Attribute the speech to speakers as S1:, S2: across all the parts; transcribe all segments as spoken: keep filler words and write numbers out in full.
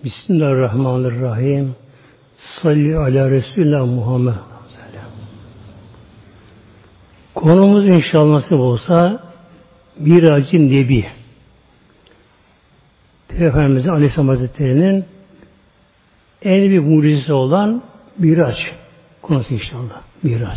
S1: Bismillahirrahmanirrahim. Salli ala Resulullah Muhammed. Konumuz inşallah nasip olsa Mirac-ı Nebi. Peygamberimizin Aleyhisselam Hazretleri'nin en büyük mucizesi olan Mirac konusu inşallah. Mirac.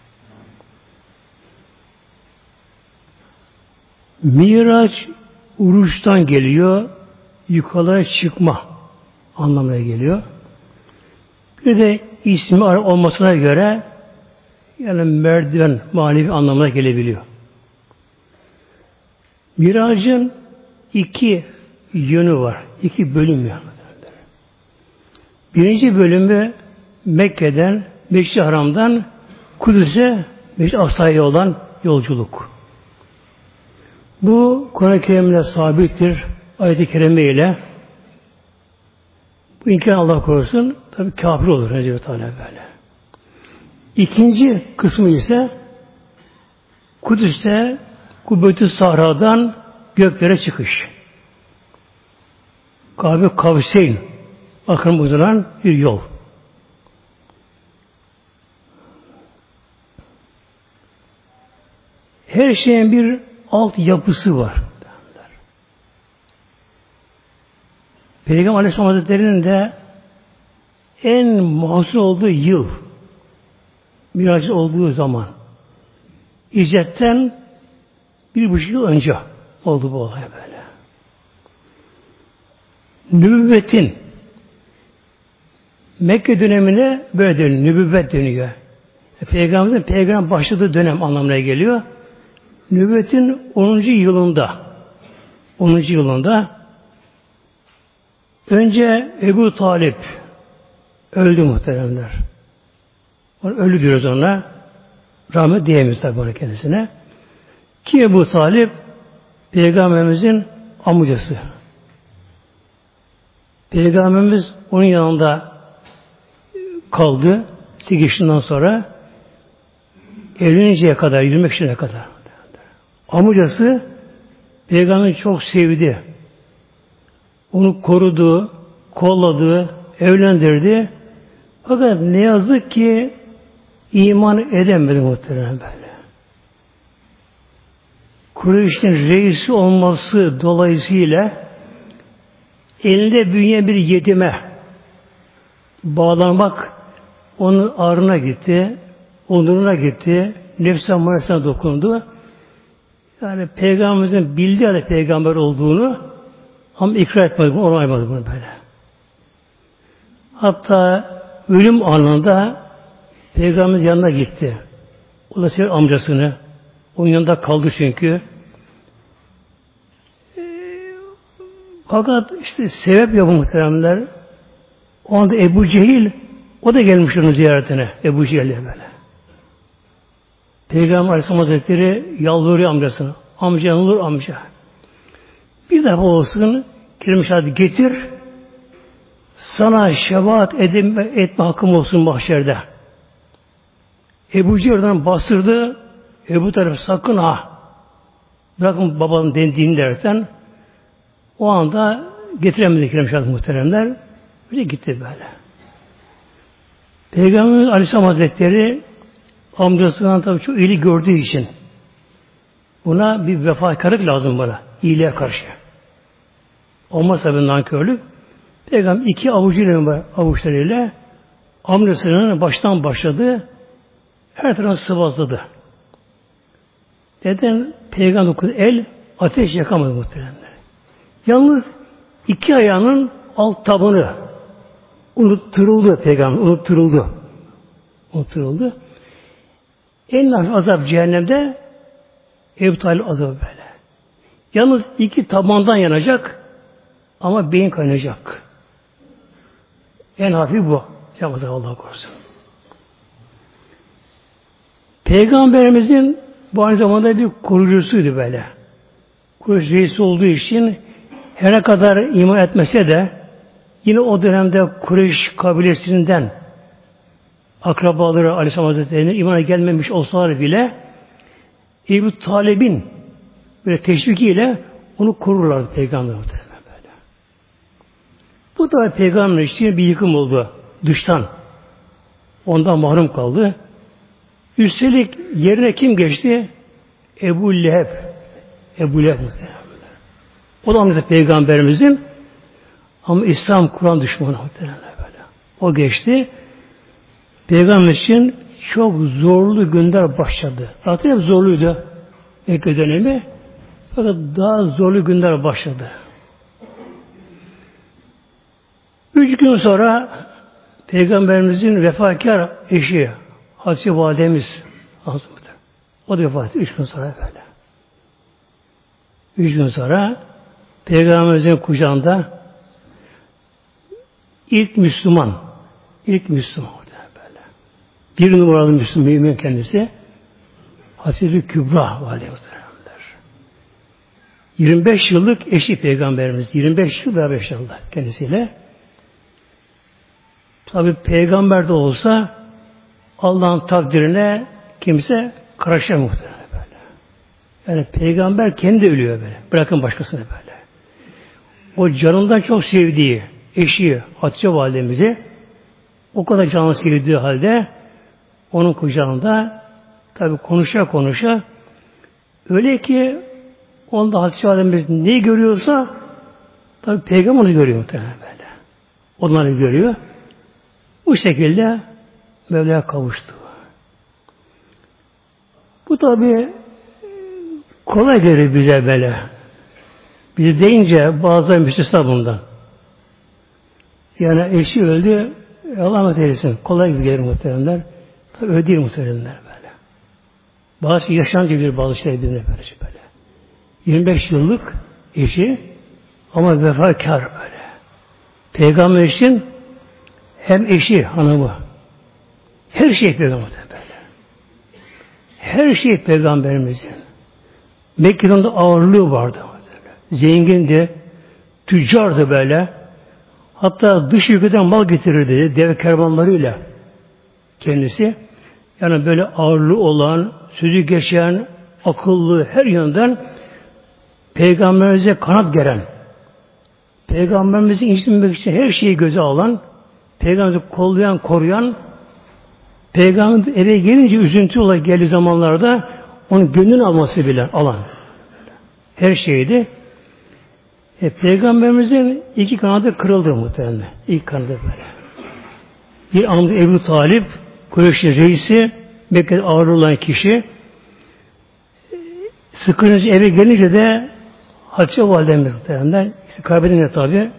S1: Mirac uruçtan geliyor, yukarıya çıkma anlamına geliyor. Bir de ismi olmasına göre yani merdiven manevi anlamına gelebiliyor. Miracın iki yönü var. İki bölüm var. Birinci bölümü Mekke'den, Meşri Haram'dan Kudüs'e, Meşri Aksa'ya olan yolculuk. Bu Kur'an-ı Kerim'de sabittir. Ayet-i Kerime ile bu imkan Allah korusun tabi kafir olur Recep-i Teala böyle. İkinci kısmı ise Kudüs'te Kubbetü Sahra'dan göklere çıkış. Kabe Kavseyn akım uzanan bir yol. Her şeyin bir alt yapısı var. Peygamber Aleyhisselam Hazretleri'nin de en mahzun olduğu yıl Miraç olduğu zaman İcret'ten bir buçuk yıl önce oldu bu olay böyle. Nübüvvetin Mekke dönemine böyle dönüyor. Nübüvvet dönüyor. E, Peygamberin peygamber başladığı dönem anlamına geliyor. Nübüvvetin onuncu yılında onuncu yılında önce Ebu Talip öldü muhteremler. Ölü diyoruz ona. Rahmet diyemeyiz tabi ona kendisine. Ki Ebu Talip Peygamberimizin amcası. Peygamberimiz onun yanında kaldı. sekiz yaşından sonra evleninceye kadar, yirmi yaşına kadar. Amcası Peygamber'i çok sevdi. Onu korudu, kolladı, evlendirdi. Fakat ne yazık ki iman edemedi muhtemelen böyle. Kureyş'in reisi olması dolayısıyla elinde büyüyen bir yetime bağlanmak onun ağrına gitti, onuruna gitti, nefs-i ammaresine dokundu. Yani Peygamberimizin bildiği halde peygamber olduğunu ama ikrar etmedi, onaymadı bunu böyle. Hatta ölüm anında Peygamberimiz yanına gitti. O da seviyor amcasını. Onun yanında kaldı çünkü. E, fakat işte sebep yok muhteremler. O anda Ebu Cehil o da gelmiş onun ziyaretine. Ebu Cehil'e böyle. Peygamber Aleyhisselam Hazretleri yalvarıyor amcasına. Amca olur amca. Bir defa olsun kelime şehadet getir. Sana şefaat etme, etme hakkım olsun mahşerde. Ebu Cehil'den bastırdı. Ebu Talip sakın ha. Bırakın babanın dendiğini derken o anda getiremedi kelime şehadet muhteremler. Böyle gitti böyle. Peygamber Aleyhisselam Hazretleri amcasından tabii çok iyiliği gördüğü için buna bir vefakarlık lazım bana. İyiliğe karşı. Olmazsa bir nankörlük. Peygamber iki avucuyla avuçlarıyla amcasının baştan başladı. Her tarafı sıvazladı. Neden? Peygamber dokudu el ateş yakamadı muhtemelen. Yalnız iki ayağının alt tabanı unutturuldu Peygamber. Unutturuldu. Unutturuldu. En hafif azap cehennemde Ebu Talib azabı böyle. Yalnız iki tabandan yanacak ama beyin kaynayacak. En hafif bu. Cenab-ı Allah korusun. Peygamberimizin bu aynı zamanda bir koruyucusuydu böyle. Kureyş reisi olduğu için her ne kadar iman etmese de yine o dönemde Kureyş kabilesinden akrabaları Aleyhisselam Hazretleri'nin imana gelmemiş olsalar bile Ebu Talib'in böyle teşvikiyle onu korurlardı Peygamber böyle. Bu da peygamber için bir yıkım oldu. Dıştan. Ondan mahrum kaldı. Üstelik yerine kim geçti? Ebu Leheb. Ebu Leheb muhtemelen. O da mesela peygamberimizin ama İslam Kur'an düşmanı muhtemelen böyle. O geçti. Peygamber için çok zorlu günler başladı. Zaten hep zorluydu Mekke dönemi. Fakat daha zorlu günler başladı. Üç gün sonra Peygamberimizin vefakar eşi Hatice Validemiz o da vefat etti. Üç gün sonra böyle. Üç gün sonra Peygamberimizin kucağında ilk Müslüman ilk Müslüman böyle. Bir numaralı Müslüman mümin kendisi Hatice Kübra Validemiz. yirmi beş yıllık eşi Peygamberimiz. yirmi beş yıl daha beş yılda kendisiyle. Tabi peygamber de olsa Allah'ın takdirine kimse karışamıyor muhtemelen böyle. Yani peygamber kendi ölüyor böyle. Bırakın başkasını böyle. O canından çok sevdiği eşi Hatice Validemizi o kadar canı sevdiği halde onun kucağında tabi konuşa konuşa öyle ki onda Hatice Validemiz neyi görüyorsa tabi peygamber onu görüyor muhtemelen böyle. Onları görüyor. Bu şekilde Mevla'ya kavuştu. Bu tabi kolay gelir bize böyle. Biz deyince bazıları müstesna bundan. Yani eşi öldü, Allah rahmet eylesin. Kolay gibi gelir muhteremler. Tabi öyle değil muhteremler böyle. Bazı yaşantıcı bir bazı şeyler birbirine böyle. yirmi beş yıllık eşi ama vefakar böyle. Peygamber için hem eşi, hanımı her şey peygamber böyle. Her şey peygamberimizin. Mekke'nin de ağırlığı vardı. Böyle. Zengindi, tüccardı böyle. Hatta dış ülkeden mal getirirdi deve kervanlarıyla kendisi. Yani böyle ağırlığı olan, sözü geçen, akıllı her yönden Peygamberimize kanat geren, Peygamberimizi incitmemek için her şeyi göze alan, Peygamberimizi kollayan, koruyan, Peygamber eve gelince üzüntü olarak geldiği zamanlarda onun gönlünü alması bile alan. Her şeydi. E, Peygamberimizin iki kanadı kırıldı muhtemelen. İlk kanadı böyle. Bir anda Ebu Talip, Kureyş'in reisi, Mekke'de ağır olan kişi, sıkınca eve gelince de Hatice Validemiz muhtemelen. İşte kaybedince tabi.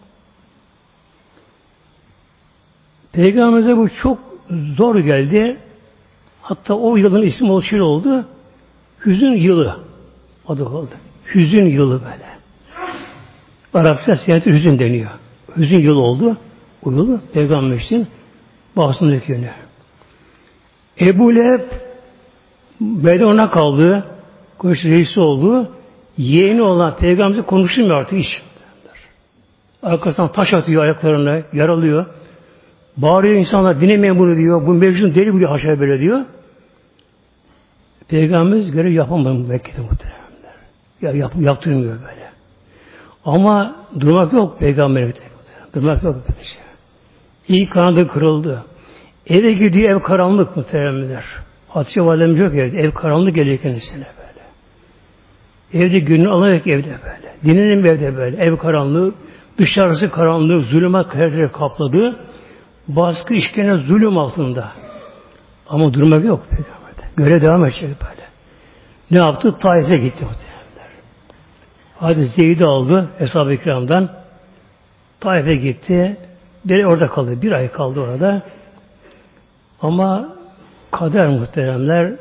S1: Peygamberimize bu çok zor geldi. Hatta o yılın ismi o şöyle oldu. Hüzün yılı adı oldu. Hüzün yılı böyle. Arapça siyahati hüzün deniyor. Hüzün yılı oldu. O yılı Peygamber için bahsını döküyor. Ebu Leheb Bedir ona kaldı. Kureyş reisi oldu. Yeğeni olan Peygamber'e konuşulmuyor artık hiç. Arkasından taş atıyor ayaklarına, yaralıyor. Bağırıyor insanlar, dinlemeyin bunu diyor. Bu mecnun deli buluyor haşa böyle diyor. Peygamberimiz görev yapamıyor Mekke'de muhteremler. Ya yap, yaptırmıyor böyle. Ama durmak yok Peygamber'e. Durmak yok böyle şey. İlk kanadı kırıldı. Eve gidiyor, ev karanlık muhteremler. Hatice Validemiz yok evde. Ev karanlık geliyor kendisine böyle. Evde gününü alarak evde böyle. Dinlenim evde böyle. Ev karanlığı, dışarısı karanlık, zulümat her tarafı kapladı. Baskı, işkence, zulüm altında. Ama durmak yok Peygamber'de. Göre devam edecek böyle. Ne yaptı? Taif'e gitti muhtemelenler. Hadi Zeyd'i aldı Eshab-ı İkram'dan. Taif'e gitti. Bir orada kaldı. Bir ay kaldı orada. Ama kader muhteremler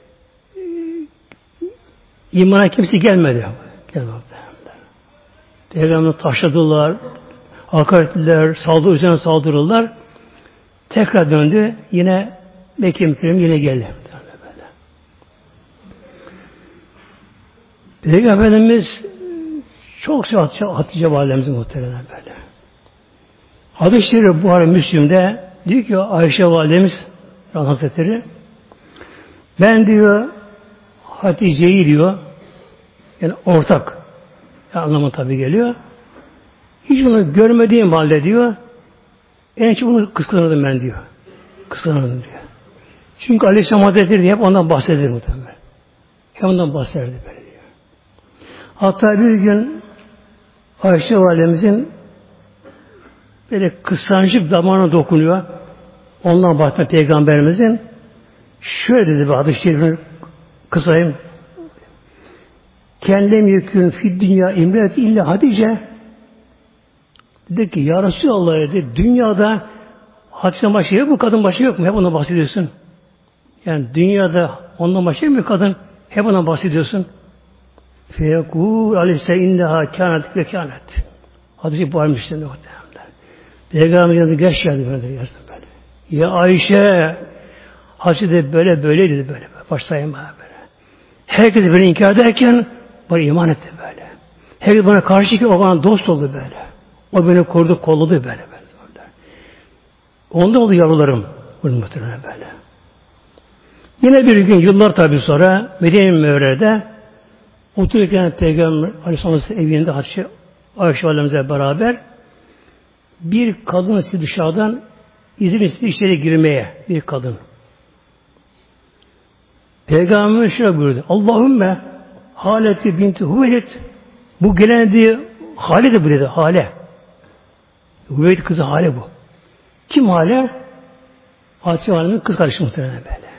S1: imana kimse gelmedi. Gelmedi. Peygamber'i taşladılar, hakaret ettiler, saldırı üzerine saldırırlar. Tekrar döndü. Yine Mekke Mükerrem yine geldi. Peygamberimiz çok sevdi Hatice Validemiz muhtemelen böyle. Hadis-i Şerif Buhari Müslim'de diyor ki Ayşe Validemiz Hazretleri ben diyor Hatice'yi diyor yani ortak yani anlamı tabi geliyor. Hiç onu görmediğim halde diyor, en çok onu kıskanırdım ben diyor. Kıskanırdım diyor. Çünkü Aleyhisselam Hazretleri hep ondan bahseder muhtemelen. Hep ondan bahsederdi böyle diyor. Hatta bir gün Ayşe Validemizin böyle kıskançlık damağına dokunuyor. Ondan bahsediyor Peygamberimizin. Şöyle dedi bir hadis-i şerifini kısayım. Kendem yekûn fid dünya imret illa Hatice. Dedi ki ya Resulallah dedi, dünyada Hatice'den başka yok mu? Kadın başka yok mu? Hep ondan bahsediyorsun. Yani dünyada ondan başka yok mu kadın? Hep ondan bahsediyorsun. Feyekûl aleyhisse inneha kânet ve kânet. Hatice bağırmıştı muhtemelen. Peygamberin yanında geç geldi böyle yazdım böyle. Ya Ayşe Hatice de böyle böyleydi böyle. böyle. Başlayayım böyle. Herkes beni inkar ederken bana iman etti böyle. Herkes bana karşı ki o bana dost oldu böyle. O beni korudu, kolladı böyle. böyle. Onda oldu yavrularım. Bunu muhtemelen böyle. Yine bir gün yıllar tabi sonra Medine-i Münevvere'de otururken Peygamber Aleyhisselam evinde Hatice Ayşe Validemizle beraber bir kadın sizi dışarıdan izin istedi içeri girmeye. Bir kadın. Peygamber şöyle buyurdu. Allahümme Haleti binti Hüveylid bu gelen diye Hale de bu dedi. Hale. Hüveylid kızı Hale bu. Kim Hale? Hatice Validemizin kız kardeşi muhtemelen böyle.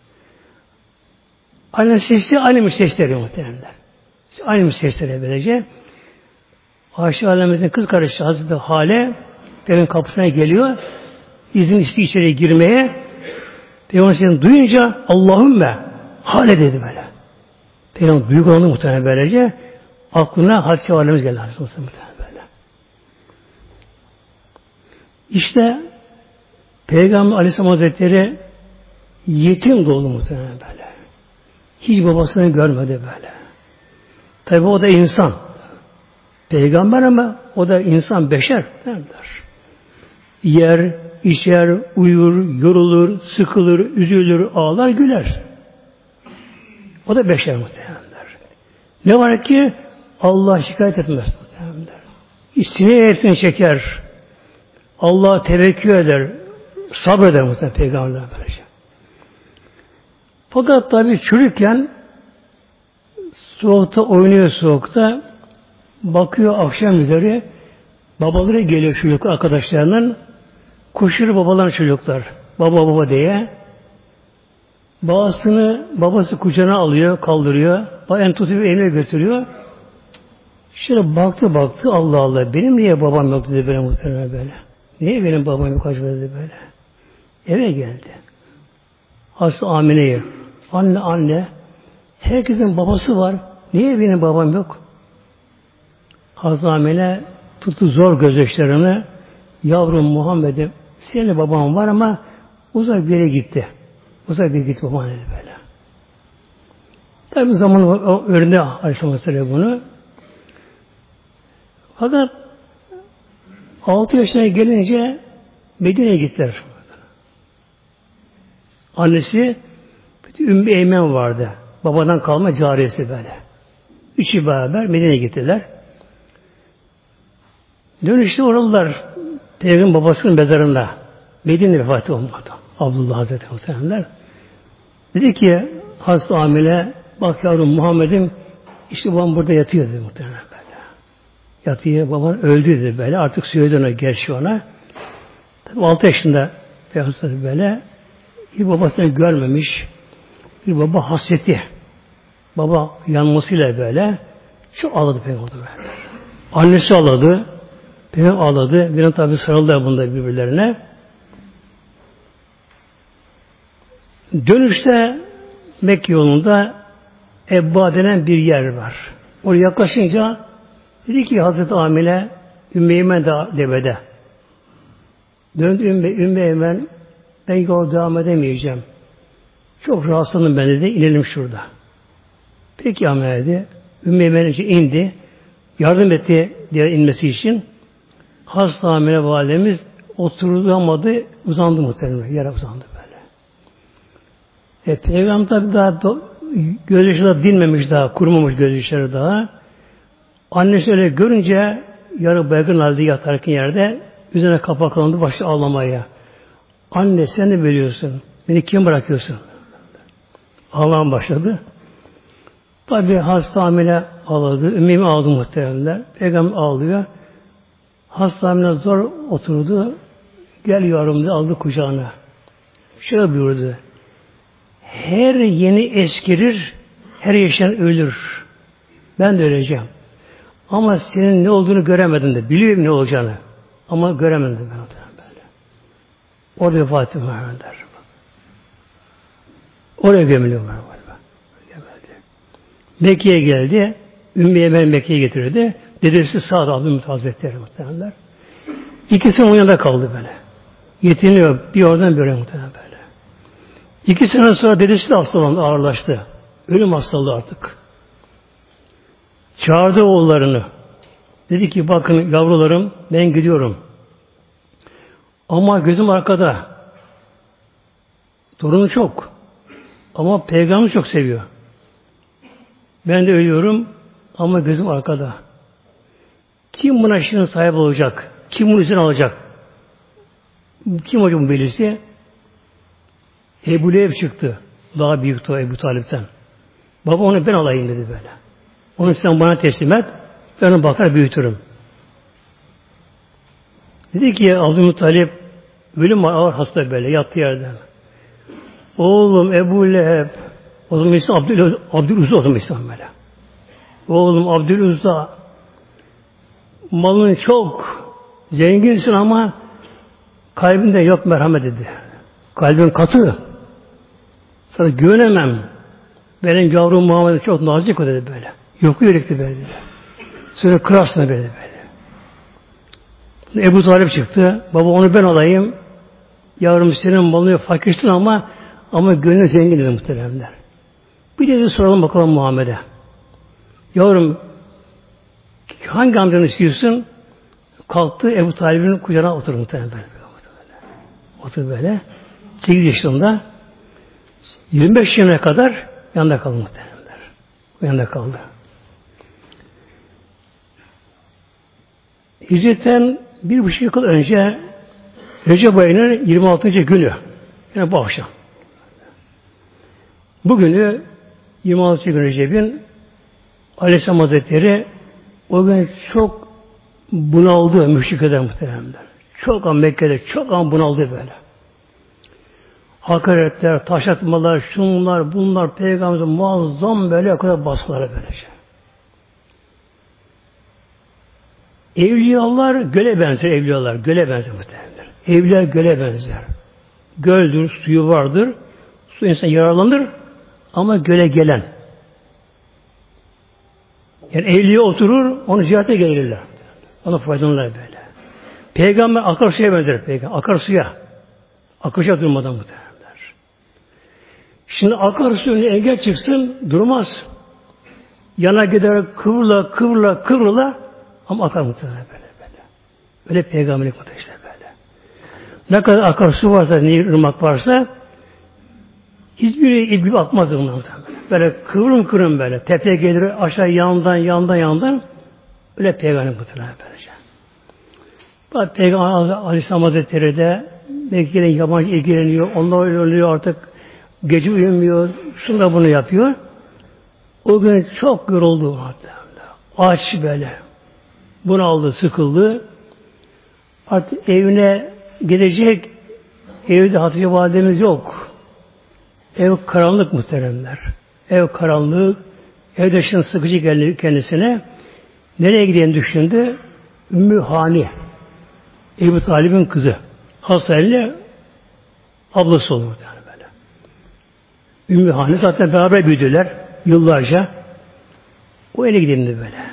S1: Aynı sesli, aynı müstesleri muhtemelenler. Aynı müstesleri böylece. Ayşe Validemizin kız kardeşi Hazreti Hale evin kapısına geliyor. İzin istiyor içeri girmeye. Peygamber duyunca Allahümme Hale dedi böyle. Peygamber duygulandı muhtemelen böylece. Aklına Hatice Validemiz geldi. Muhtemelen böyle. İşte Peygamber Aleyhisselam Hazretleri yetim doğdu muhtemelen böyle. Hiç babasını görmedi böyle. Tabi o da insan. Peygamber ama o da insan, beşer derler. Yer, içer, uyur, yorulur, sıkılır, üzülür, ağlar, güler. O da beşer muhtemelenler. Ne var ki Allah şikayet etmez muhtemelenler. İstine hepsini çeker. Allah'a tevekkül eder. Sabreder muhtemelen Peygamberler böylece. Fakat tabi çocukken soğukta oynuyor soğukta bakıyor akşam üzeri babaları geliyor çocuk arkadaşlarının koşuyor babaların çocuklar. Baba baba diye. Babasını babası kucağına alıyor, kaldırıyor. En tutuyor, eline götürüyor. Şöyle baktı baktı Allah Allah benim niye babam yok dedi böyle muhtemelen böyle. Niye benim babam yok acaba dedi böyle. Eve geldi. Hasta Amine'ye. Anne anne herkesin babası var. Niye benim babam yok? Hazreti Amine tuttu zor gözyaşlarını. Yavrum Muhammed'im senin baban var ama uzak bir yere gitti. Uzak bir yere gitti baban dedi böyle. Tabi zaman öğrendi Aleyhisselam bunu. Fakat altı yaşına gelince Medine'ye gittiler. Annesi Ümmü Eymen vardı. Babadan kalma cariyesi böyle. Üçü beraber Medine'ye gittiler. Dönüşte oralılar Peygamber babasının mezarında. Medine'de vefat olmadı. Abdullah Hazretleri muhtemelenler. Dedi ki hasta amile bak yavrum Muhammed'im işte babam burada yatıyor dedi muhtemelen böyle. Yatıyor baban öldü dedi böyle. Artık söyledi ona gerçi ona. Tabii altı yaşında Peygamber böyle bir babasını görmemiş. Bir baba hasreti. Baba yanmasıyla böyle çok ağladı Peygamber böyle. Annesi ağladı. Peygamber ağladı. Bir an tabi sarıldılar bunda birbirlerine. Dönüşte Mekke yolunda Ebba denen bir yer var. Oraya yaklaşınca dedi ki Hazreti Amine Ümmü Eymen de devede. Döndü Ümmü, Ümmü Eymen ben yol devam edemeyeceğim. Çok rahatsızlandım ben dedi. İnelim şurada. Peki Amine dedi. Ümmü Eymen indi. Yardım etti diğer inmesi için. Hasta Amine validemiz oturamadı, uzandı muhtemelen. Yere uzandı böyle. E, Peygamber tabi daha gözyaşları dinmemiş daha, kurumamış gözyaşları daha. Annesi öyle görünce yarı baygın halde yatarken yerde üzerine kapaklandı, başladı ağlamaya. Anne sen ne biliyorsun? Beni kim bırakıyorsun? Ağlamaya başladı. Tabi hasta hamile ağladı. Ümmimi aldı muhteremler. Peygamber ağlıyor. Hasta hamile zor oturdu. Gel yavrum diye aldı kucağına. Şöyle buyurdu. Her yeni eskirir, her yaşayan ölür. Ben de öleceğim. Ama senin ne olduğunu göremedim de. Biliyorum ne olacağını. Ama göremedim ben böyle. Orada vefat ettim der. Oraya gömülüyor. Mekke'ye geldi. Ümmü Eymen Mekke'ye getirdi. Dedesi Sa'd Abdülmuttalip Hazretleri muhtemelenler. İkisi onun yanında kaldı böyle. Yetiniyor. Bir oradan böyle muhtemelen böyle. İki sene sonra dedesi de hastalandı, ağırlaştı. Ölüm hastalığı artık. Çağırdı oğullarını. Dedi ki bakın yavrularım ben gidiyorum. Ama gözüm arkada. Torunu çok. Ama Peygamber çok seviyor. Ben de ölüyorum ama gözüm arkada. Kim buna şimdi sahip olacak? Kim bunu üzerine alacak? Kim hocam birisi? Ebu Leheb çıktı. Daha büyük o Ebu Talip'ten. Baba onu ben alayım dedi böyle. Onu sen bana teslim et. Ben onu bakar büyütürüm. Dedi ki Abdülmuttalip ölüm var ağır hasta böyle yattı yerden. Oğlum Ebu Leheb o zaman ismi Abdül, Abdülüzza o zaman ismi böyle. Oğlum Abdülüzza malın çok zenginsin ama kalbinde yok merhamet dedi. Kalbin katı. Sana güvenemem. Benim yavrum Muhammed çok nazik o dedi böyle. Yoku yürekli böyle dedi. Sonra kırarsın böyle böyle. Ebu Talip çıktı. Baba onu ben alayım. Yavrum senin malını fakirsin ama ama gönlün zengin dedi muhteremler. Bir de soralım bakalım Muhammed'e. Yavrum hangi amcanı istiyorsun? Kalktı Ebu Talib'in kucağına oturdu muhterem böyle. Oturdu böyle. sekiz yaşında yirmi beş yaşına kadar yanında kaldı muhteremler. Yanında kaldı. Hicretten bir buçuk yıl önce Recep ayının yirmi altıncı günü. Yani bu akşam. Bugünü yirmi altıncı gün Recep'in Aleyhisselam Hazretleri o gün çok bunaldı müşrikler muhteremler. Çok an Mekke'de çok an bunaldı böyle. Hakaretler, taş atmalar, şunlar, bunlar, Peygamber'e muazzam böyle o kadar baskıları böylece. Evliyalar göle benzer evliyalar, göle benzer muhtemelenler. Evliyalar göle benzer. Göldür, suyu vardır, su insan yararlanır ama göle gelen. Yani evliya oturur, onu ziyarete gelirler. Ona faydalanırlar böyle. Peygamber akarsuya benzer peygamber, akarsuya. Akışa durmadan muhtemelenler. Şimdi akarsuyun engel çıksın, durmaz. Yana gider, kıvrıla, kıvrıla, kıvrıla ama akar muhtemelen böyle böyle. Böyle peygamberlik muhtemelen işte böyle. Ne kadar akarsu varsa, nehir, ırmak varsa hiçbiri ilgili atmaz bundan. Böyle kıvrım kıvrım böyle. Tepe gelir aşağı yandan yandan yandan öyle peygamberlik muhtemelen böylece. Bak Peygamber Aleyhisselam Hazretleri de Mekke'den yabancı ilgileniyor. Onlar ölüyor artık. Gece uyumuyor. Şunu bunu yapıyor. O gün çok yoruldu. Aç böyle. Bunaldı, sıkıldı. Artık evine gidecek. Evde Hatice Validemiz yok. Ev karanlık muhteremler. Ev karanlık. Evde şimdi sıkıcı geldi kendisine. Nereye gideyim düşündü? Ümmü Hani. Ebu Talib'in kızı. Hasan'la ablası oldu yani böyle. Ümmü Hani zaten beraber büyüdüler yıllarca. O ele gidelim de böyle.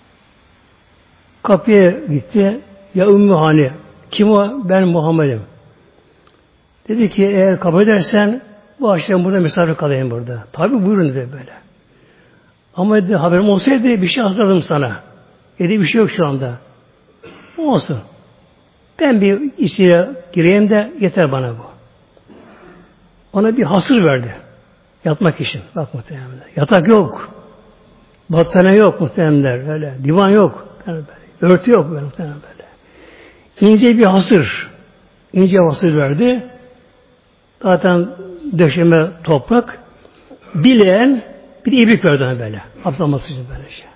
S1: Kapıya gitti. Ya Ümmü Hani. Kim o? Ben Muhammed'im. Dedi ki eğer kabul edersen bu akşam burada misafir kalayım burada. Tabi buyurun dedi böyle. Ama dedi, haberim olsaydı bir şey hazırladım sana. Dedi bir şey yok şu anda. Olsun. Ben bir içine gireyim de yeter bana bu. Ona bir hasır verdi. Yatmak için. Bak muhtemelenler. Yatak yok. Battaniye yok muhtemelenler. Öyle. Divan yok. Yani böyle. Örtü yok böyle. böyle. İnce bir hasır. İnce hasır verdi. Zaten döşeme toprak. Bileğen bir de ibrik verdi ona böyle. Abdalaması için böyle şey.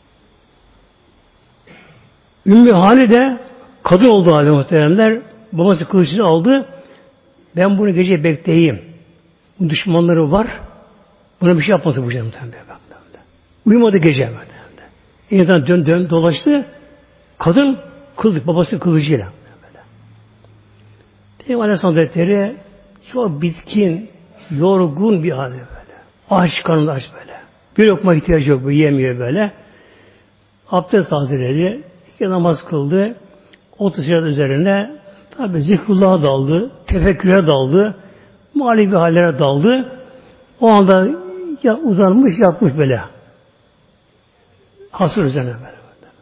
S1: Ümmü Hane de kadın oldu halde muhteremler. Babası kılıcını aldı. Ben bunu gece bekleyeyim. Bu düşmanları var. Buna bir şey yapması bu gece muhteremler. Uyumadı gece. Yeniden dön dön dolaştı. Kadın kılıç, babası kılıcıyla. Peygamber Aleyhisselam Hazretleri çok bitkin, yorgun bir halde böyle. Aç, karnı aç böyle. Bir lokma ihtiyacı yok, bu yiyemiyor böyle. Abdest tazeledi, iki namaz kıldı. Otuz yıl üzerine tabi zikrullah'a daldı, tefekküre daldı, mali bir hallere daldı. O anda ya uzanmış, yatmış böyle. Hasır üzerine böyle.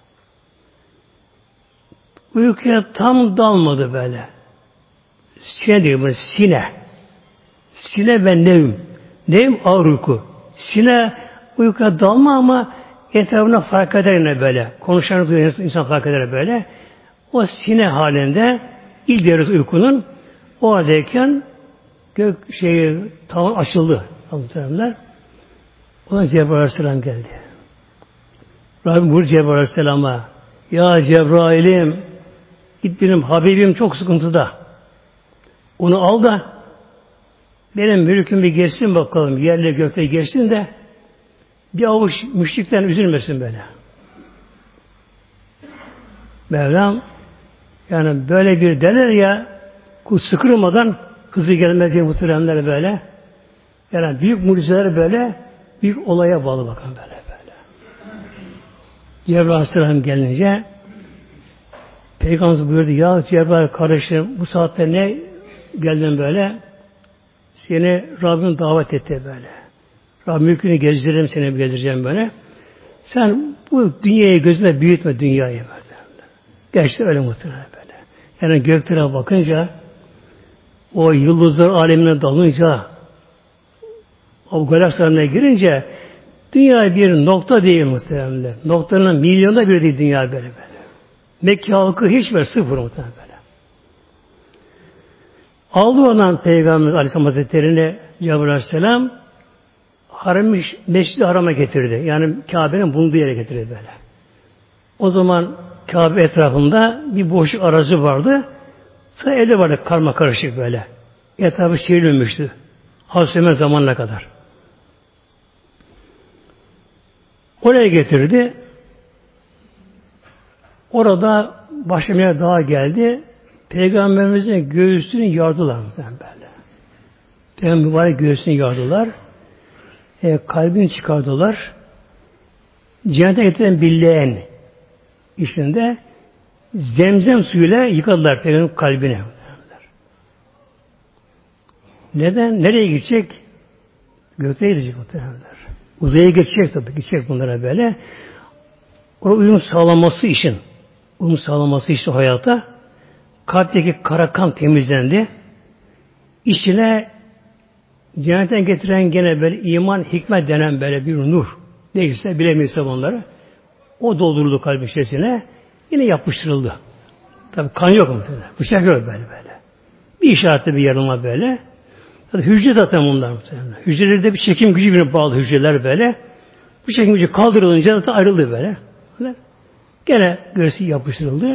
S1: Uykuya tam dalmadı böyle. Sine diyor bunu, sine. Sine ve nevm. Nevm ağır uyku. Sine uykuya dalma ama etrafına fark eder yine böyle. Konuşanı duyuyor insan fark eder böyle. O sine halinde ilk yarısı uykunun o haldeyken gök şeyi tavan açıldı. Muhteremler. Ona Cebrail Aleyhisselam geldi. Rabbim buyur Cebrail Aleyhisselam'a, ya Cebrail'im, git benim Habibim çok sıkıntıda. Onu al da benim mülküm bir geçsin bakalım. Yerle gökte geçsin de bir avuç müşrikten üzülmesin böyle. Mevlam yani böyle bir derler ya kul sıkılmadan hızı gelmez diye muhteremler böyle. Yani büyük mucizeler böyle büyük olaya bağlı bakın böyle böyle. Cebrail Aleyhisselam gelince Peygamber buyurdu ya Cebrail kardeşim bu saatte ne geldin böyle? Seni Rabbim davet etti böyle. Rabbim mülkünü gezdiririm seni gezdireceğim böyle. Sen bu dünyayı gözüne büyütme dünyayı böyle. Gerçekten öyle muhtemelen böyle. Yani göklere bakınca o yıldızlar alemine dalınca o galaksilerine girince dünya bir nokta değil muhtemelen. Noktanın milyonda bir değil dünya böyle böyle. Mekke halkı hiç var sıfır muhtemelen böyle. Aldı ondan Peygamber Aleyhisselam Hazretleri'ni Cebrail Aleyhisselam Haram-ı Mescid-i Haram'a getirdi. Yani Kabe'nin bulunduğu yere getirdi böyle. O zaman Kabe etrafında bir boşluk arazi vardı. Sonra evde vardı karma karışık böyle. Etrafı çevrilmemişti. Hazreti zamanına kadar. Oraya getirdi. Orada başka bir yer daha geldi. Peygamberimizin göğsünü yardılar böyle. Peygamber mübarek göğsünü yardılar. E, kalbini çıkardılar. Cennete getiren bir leğen içinde zemzem suyuyla yıkadılar Peygamberin kalbine. Neden? Nereye gidecek? Gökte gidecek muhtemelenler. Uzaya geçecek tabii. Gidecek bunlara böyle. O uyum sağlaması için uyum sağlaması için hayata kalpteki kara kan temizlendi. İçine cennetten getiren gene böyle iman, hikmet denen böyle bir nur. Neyse bilemeyiz onları. O dolduruldu kalbin içerisine. Yine yapıştırıldı. Tabii kan yok muhtemelen. Bıçak yok böyle böyle. Bir işaretli bir yarılma böyle. Tabii hücre zaten bunlar muhtemelen. Hücrelerde bir çekim gücü birine bağlı hücreler böyle. Bu çekim gücü kaldırılınca zaten ayrıldı böyle. Gene göğsü yapıştırıldı.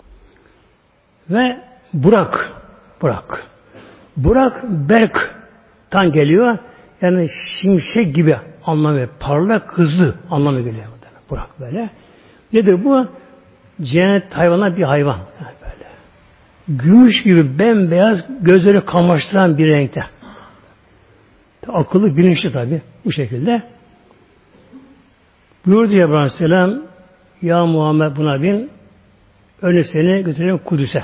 S1: Ve Burak. Burak. Burak Berk'tan geliyor. Yani şimşek gibi anlamı, parlak, hızlı anlamı geliyor. Burak böyle. Nedir bu? Cennet hayvana bir hayvan. Böyle. Gümüş gibi bembeyaz, gözleri kamaştıran bir renkte. Akıllı, bilinçli tabi. Bu şekilde. Buyurdu Cebrail Aleyhisselam, ya Muhammed buna bin, öyle seni götürelim Kudüs'e.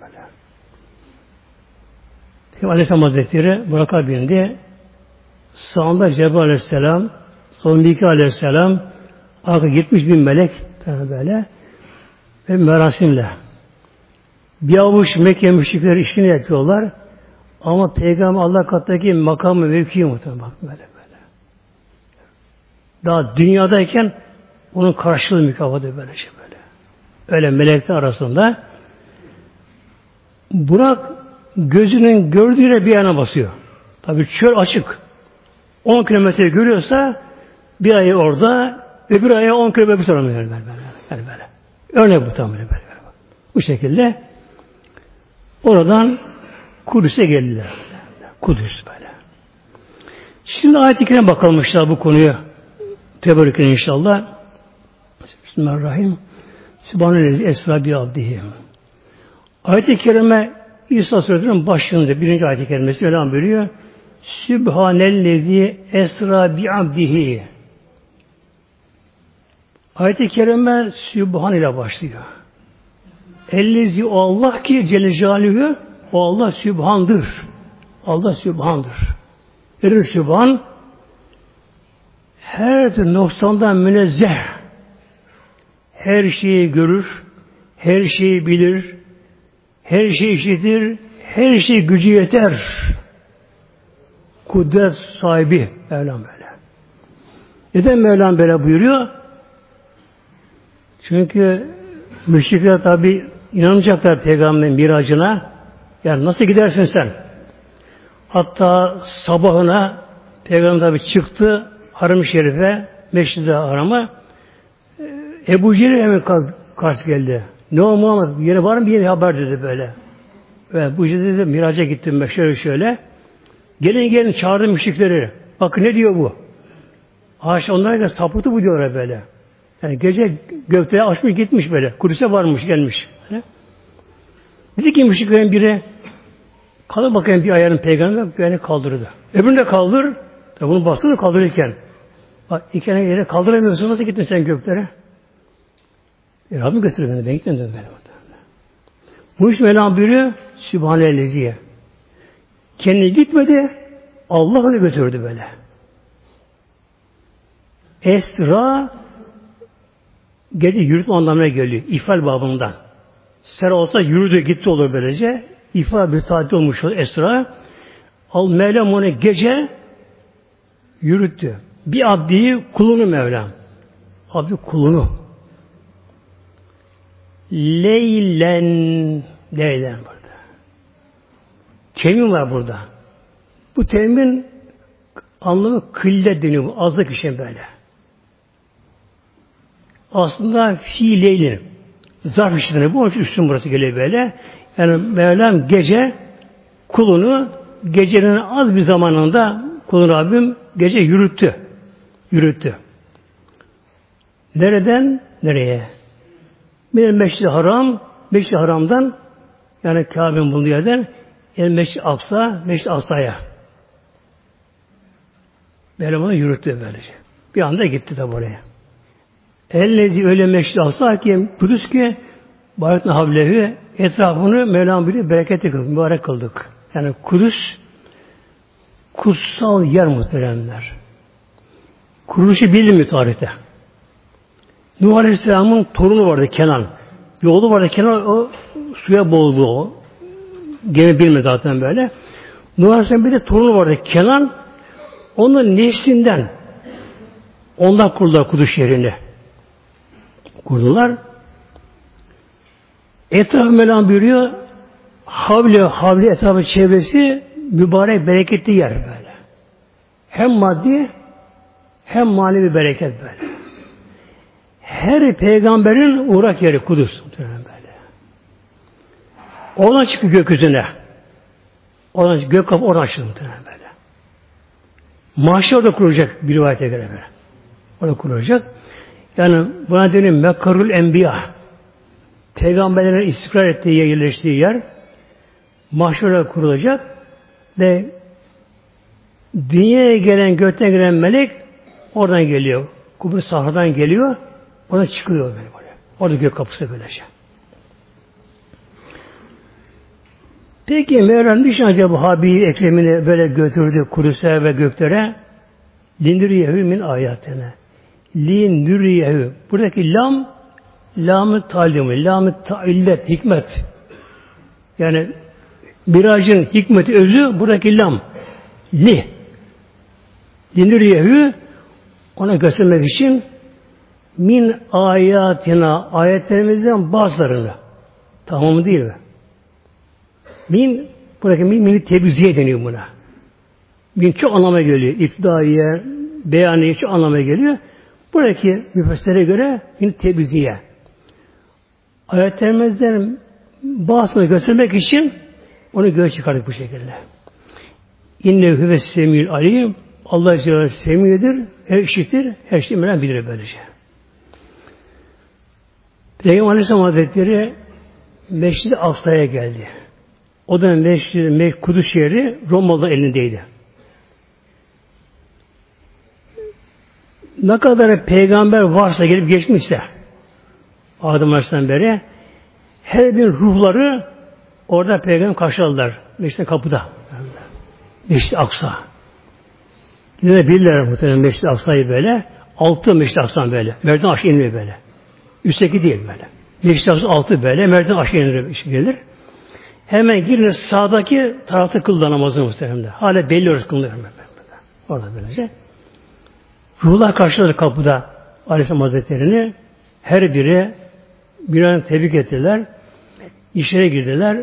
S1: Peygamber Aleyhisselam Hazretleri Burak'a bindi. Sağında Cebrail Aleyhisselam, solunda Mikail Aleyhisselam, arka yetmiş bin melek böyle ve merasimle. Bir avuç Mekke müşrikleri işini yapıyorlar. Ama Peygamber Allah katındaki makamı mevkii muhtemelen bak böyle böyle. Daha dünyadayken onun karşılığı mükafatı böyle şey böyle. Öyle melekler arasında. Burak gözünün gördüğüyle bir yana basıyor. Tabii çöl açık. on kilometre görüyorsa bir ayı orada, öbür aya on kilometre sonra böyle, böyle, böyle, böyle. Örnek bu tam böyle, böyle. Bu şekilde oradan Kudüs'e geldiler. Kudüs böyle. Şimdi ayet-i kerime bakalım inşallah bu konuya. Tebarüken inşallah. Bismillahirrahmanirrahim. Sübhanellezi esra bi abdihi. Ayet-i kerime İsa Suresi'nin başlığında birinci ayet-i kerimesi öyle buyuruyor. Sübhanellezi esra bi abdihi. Ayet-i kerime Sübhan ile başlıyor. Ellezi o Allah ki Celle Celaluhu, o Allah Sübhan'dır. Allah Sübhan'dır. Erir Sübhan her türlü noksandan münezzeh, her şeyi görür, her şeyi bilir, her şeyi işitir, her şey gücü yeter. Kudret sahibi Mevlam böyle. Neden Mevlam böyle buyuruyor? Çünkü müşrikler tabi inanmayacaklar Peygamberin miracına. Yani nasıl gidersin sen? Hatta sabahına Peygamber tabi çıktı Haram-ı Şerif'e, Meşrid-i Haram'a. Ebu Cehil hemen karşı geldi. Ne o Muhammed? Yine var mı bir yeni haber dedi böyle. Ve Ebu Cehil dedi miraca gittim ben şöyle şöyle. Gelin gelin çağırdım müşrikleri. Bakın ne diyor bu? Haşa onlara da sapıtı bu diyorlar böyle. Yani gece gökte açmış gitmiş böyle. Kudüs'e varmış gelmiş. Böyle. Dedi ki müşriklerin biri kalır bakayım bir ayağının peygamber yani kaldırdı. Öbürünü de kaldır. Tabi bunu bastı da kaldırırken. Bak iki ayağını yere kaldıramıyorsun. Nasıl gittin sen göklere? E, Rabbim götürür beni. Ben gitmedim böyle. Bu iş Mevlam buyuruyor. Sübhanellezi'ye. Kendi gitmedi. Allah onu götürdü böyle. Esra gece yürütme anlamına geliyor. İfal babından. Ser olsa yürüdü gitti olur böylece. İfal bir tatil olmuş o Esra. Al Mevlam onu gece yürüttü. Bir abdiyi kulunu Mevlam. Abdi kulunu. Leylen Leylen burada. Temin var burada. Bu temin anlamı kıllet deniyor. Azlık için böyle. Aslında fiileylin. Zarf işlerine bu. Onun için üstün burası geliyor böyle. Yani Mevlam gece kulunu gecenin az bir zamanında kulun Rabbim gece yürüttü. Yürüttü. Nereden? Nereye? Bir Meşrid-i Haram, Meşrid-i Haram'dan yani Kabe'nin bulunduğu yerden yani Meşrid-i Aksa, Meşrid-i Aksa'ya. Mevlam onu yürüttü böylece. Bir anda gitti de oraya. Ellezi öyle Meşrid-i Aksa ki Kudüs ki Barakna Havlevi etrafını Mevlam bile bereketli kıldık, mübarek kıldık. Yani Kudüs kutsal yer muhteremler. Kuruluşu bilinmiyor tarihte. Nuh Aleyhisselam'ın torunu vardı Kenan. Bir oğlu vardı Kenan o suya boğuldu o. Gemi bilmedi zaten böyle. Nuh Aleyhisselam'ın bir de torunu vardı Kenan. Onun neslinden ondan kurdular Kudüs şehrini. Kurdular. Etrafı Mevlam buyuruyor. Havle havle etrafı çevresi mübarek bereketli yer böyle. Hem maddi hem manevi bereket böyle. Her peygamberin uğrak yeri Kudüs. Böyle. Oradan çıkıyor gökyüzüne. Oradan gök kapı oradan açıldı böyle. Mahşer orada kurulacak bir rivayete göre böyle. Orada kurulacak. Yani buna deniyor Mekkarul Enbiya. Peygamberlerin istikrar ettiği, yerleştiği yer mahşere kurulacak ve dünyaya gelen, gökten gelen melek oradan geliyor. Kubur sahradan geliyor. Oradan çıkıyor böyle. böyle. Orada gök kapısı böylece. Peki Mevlam niçin acaba Habibi Ekrem'ini böyle götürdü Kudüs'e ve göklere? Lindiriyehu min ayetine. Lindiriyehu. Buradaki lam lam-ı talimi, lam-ı taillet, hikmet. Yani miracın hikmeti özü buradaki lam. Li. Lindiriyehu ona göstermek için min ayatina ayetlerimizden bazılarını. Tamamı değil mi? Min, buradaki min, min tebziye deniyor buna. Min çok anlama geliyor. İptidaiye, beyaniye çok anlama geliyor. Buradaki müfessirlere göre min tebziye. Ayetlerimizden bazısını göstermek için onu göğe çıkardık bu şekilde. İnne huves semî'l alîm. Allah Celle semidir, her işitir, her şeyi bilen bilir böylece. Peygamber Aleyhisselam Hazretleri Meşrid-i Aksa'ya geldi. O da Meşrid-i Kudüs şehri Romalı'nın elindeydi. Ne kadar peygamber varsa gelip geçmişse Adem Aleyhisselam beri her bir ruhları orada peygamber karşıladılar. Meşrid kapıda. Meşrid-i Aksa. Yine bilirler muhtemelen Meşrid-i Aksa'yı böyle. Altı Meşrid-i Aksa'nın böyle. Merdiven aşağı inmiyor böyle. Üstteki değil böyle. Meşrid-i Aksa altı böyle. Merdiven aşağı inir gelir. Hemen girin sağdaki tarafta kıldı namazını muhtemelen. Hala belli orası kılınıyor. Orada böylece. Ruhlar karşıladı kapıda Aleyhisselam Hazretleri'ni. Her biri bir an tebrik ettiler. İşlere girdiler.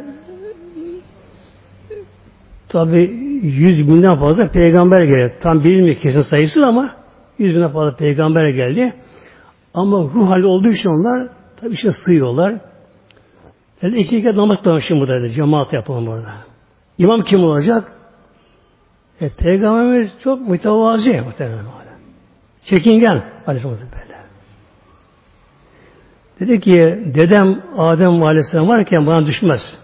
S1: Tabi yüz binden fazla peygamber geldi. Tam bilinmiyor kesin sayısı ama yüz binden fazla peygamber geldi. Ama ruh hali olduğu için onlar tabi işte sığıyorlar. Yani iki kere namaz kılmışım burada. Cemaat yapalım orada. İmam kim olacak? E, Peygamberimiz çok mütevazi muhtemelen. Çekingen Aleyhisselam böyle. Dedi ki dedem Adem Aleyhisselam varken bana düşmez.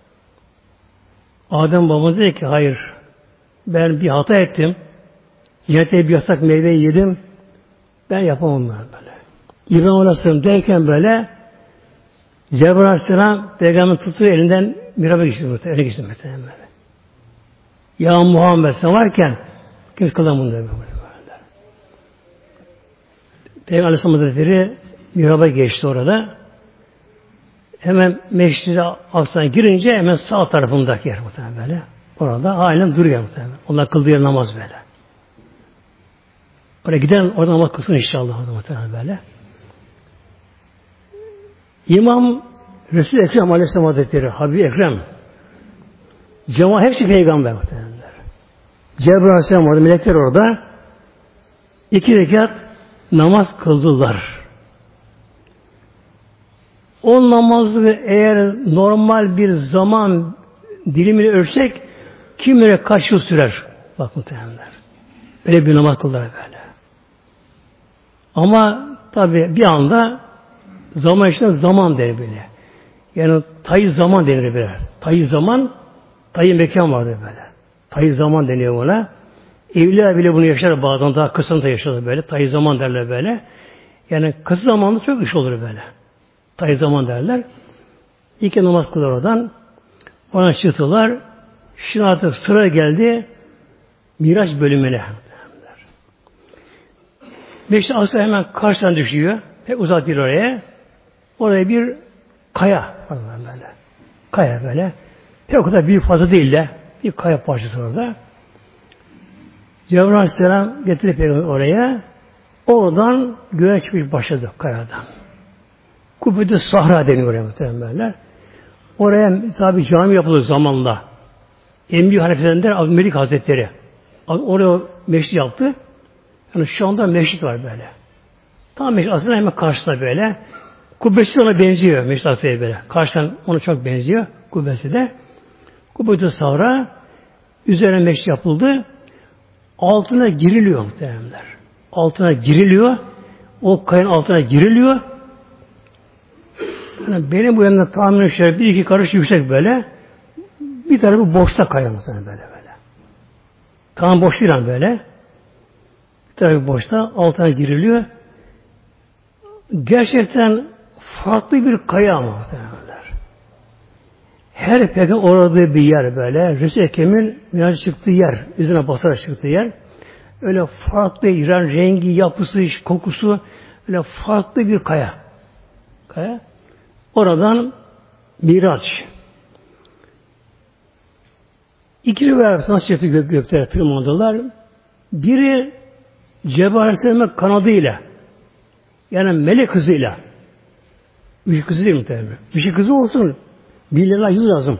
S1: Adem babamız dedi ki hayır ben bir hata ettim. Cennette bir yasak meyveyi yedim. Ben yapamam böyle. İbrahim Aleyhisselam derken böyle Cebrail Aleyhisselam peygamberin tuttuğu elinden miraba geçti muhtemelen. Öyle geçti muhtemelen böyle. Ya Muhammed sen varken kimse kılamın diyor böyle. Peygamber Aleyhisselam Hazretleri miraba geçti orada. Hemen Meşrid-i Aksa'ya girince hemen sağ tarafındaki yer muhtemelen böyle. Orada halen duruyor muhtemelen. Onlar kıldığı yer namaz böyle. Oraya giden orada namaz kılsın inşallah muhtemelen böyle. İmam Resul-i Ekrem Aleyhisselam Hazretleri, Habib-i Ekrem, cemaat hepsi peygamber muhtemelenler. Cebrail Aleyhisselam orada, melekler orada. İki rekat namaz kıldılar. O namazı eğer normal bir zaman dilimini ölçsek kim bilir kaç yıl sürer? Bak muhtemelenler. Öyle bir namaz kıldılar böyle. Ama tabi bir anda zaman içinde zaman denir böyle. Yani tayı zaman denir böyle. Tayı zaman, tayı mekan vardır böyle. Tayı zaman deniyor buna. Evliya bile bunu yaşar bazen daha kısa da yaşar böyle. Tayı zaman derler böyle. Yani kısa zamanda çok iş olur böyle. Tayı zaman derler. İki namaz kılar oradan. Ona çıktılar. Şimdi artık sıra geldi Miraç bölümüne. Meşrid-i Aksa hemen karşıdan düşüyor. Pek uzak değil oraya. Oraya bir kaya. Böyle. Kaya böyle. Pek o kadar büyük fazla değil de bir kaya parçası orada. Cebrail Aleyhisselam getirip oraya. Oradan göğe çıkmış başladı kayadan. Kubbede Sahra deniyor oraya muhtemelen. Oraya tabi cami yapılır zamanla. En büyük haliflerinden Abdülmelik Hazretleri. Oraya meşrit yaptı. Yani şu anda meşrit var böyle. Tam meşrit aslında hemen karşısında böyle. Kubbesi ona benziyor meşrit aslında böyle. Karşıdan ona çok benziyor. Kubbesi de. Kubbede Sahra üzerine meşrit yapıldı. Altına giriliyor muhtemelenler. Altına giriliyor. O kayanın altına giriliyor. Yani benim bu yanımda tahminim şöyle bir iki karış yüksek böyle. Bir tarafı boşta kaya muhtemelen böyle böyle. Tam boş değil yani böyle. Bir tarafı boşta altına giriliyor. Gerçekten farklı bir kaya ama muhtemelenler. Her peygamber uğradığı bir yer böyle. Resul-i Ekrem'in miracı çıktığı yer. Üzerine basarak çıktığı yer. Öyle farklı rengi, yapısı, kokusu öyle farklı bir kaya. Kaya. Oradan Miraç. İki rivayet nasıl çıktı gök, göklere tırmandılar. Biri Cebrail Aleyhisselam'ın kanadıyla Yani melek kızıyla. Üç kızı değil muhtemelen. Üç kızı olsun. Milyarlar yıl lazım.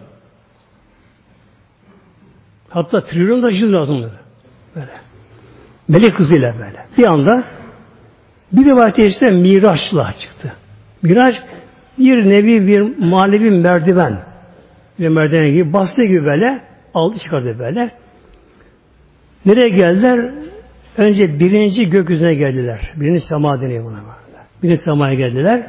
S1: Hatta trilyon da yıl lazım. Böyle. Melek kızıyla böyle. Bir anda bir rivayet işte Miraç'la çıktı. Miraç bir nevi bir manevi merdiven. Bir merdiven gibi bastı gibi böyle aldı çıkardı böyle. Nereye geldiler? Önce birinci gökyüzüne geldiler. Birinci sema deniyor buna. Birinci semaya geldiler.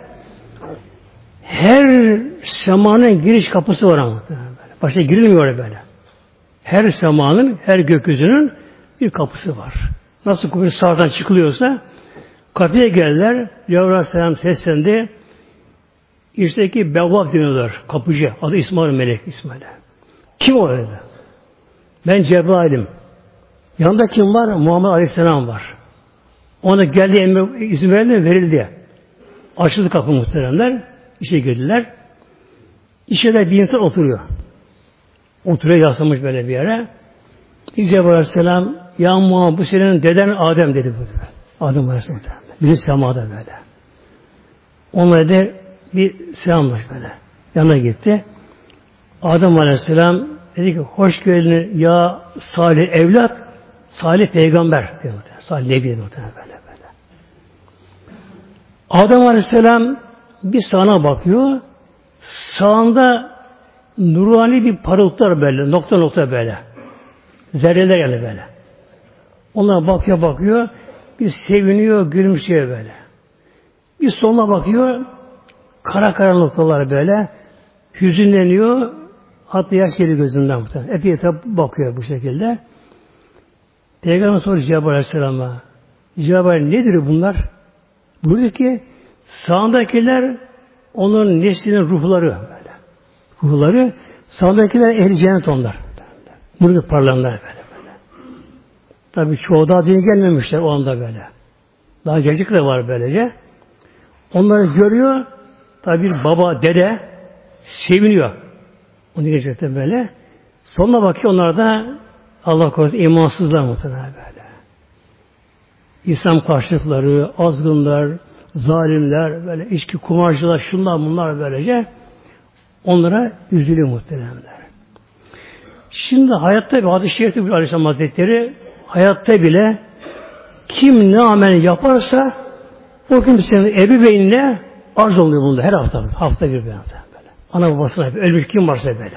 S1: Her semanın giriş kapısı var ama. Başta girilmiyor böyle. Her semanın, her gökyüzünün bir kapısı var. Nasıl kapı sağdan çıkılıyorsa kapıya geldiler. Cebrail Aleyhisselam seslendi. İşteki Bevvab deniyorlar. Kapıcı. Adı İsmail Melek İsmail. Kim o dedi? Ben Cebrail'im. Yanında kim var? Muhammed Aleyhisselam var. Ona geldi emri izin verildi, verildi. Açıldı kapı muhteremler. İşe girdiler. İşe de bir insan oturuyor. Oturuyor yaslamış böyle bir yere. Cebrail Aleyhisselam ya Muhammed bu senin deden Adem dedi. Bu. Adem Aleyhisselam. Biri semada böyle. Onunla da bir selamlaş böyle. Yanına gitti. Adem Aleyhisselam dedi ki hoş geldin ya salih evlat, salih peygamber diyor. Salih nebi diyor böyle böyle. Adem Aleyhisselam bir sağına bakıyor. Sağında nurani bir parıltılar böyle, nokta nokta böyle. Zerreler yani böyle. Onlara bakıyor bakıyor. Bir seviniyor, gülümsüyor böyle. Bir soluna bakıyor. Kara kara noktalar böyle. Hüzünleniyor. Hatta yaş geliyor gözünden. Epey tabi bakıyor bu şekilde. Peygamber soruyor Cebrail Aleyhisselam'a. Cebrail nedir bunlar? Buyurdu ki sağındakiler onların neslinin ruhları böyle. Ruhları sağındakiler ehli cennet onlar. Bunu parlanlar böyle böyle. Tabi çoğu daha din gelmemişler o anda böyle. Daha gelecekler var böylece. Onları görüyor. Tabi bir baba, dede seviniyor. Onu gerçekten böyle. Sonuna bakıyor onlar da Allah korusun imansızlar muhtemelen böyle. İslam karşıtları, azgınlar, zalimler, böyle içki kumarcılar, şunlar bunlar böylece onlara üzülüyor muhtemelenler. Şimdi hayatta bir hadis-i şerifte bir Aleyhisselam Hazretleri hayatta bile kim ne amel yaparsa o kimsenin ebeveynine arz oluyor bunda her hafta. Hafta bir böyle. Ana babasına ölmüş kim varsa böyle.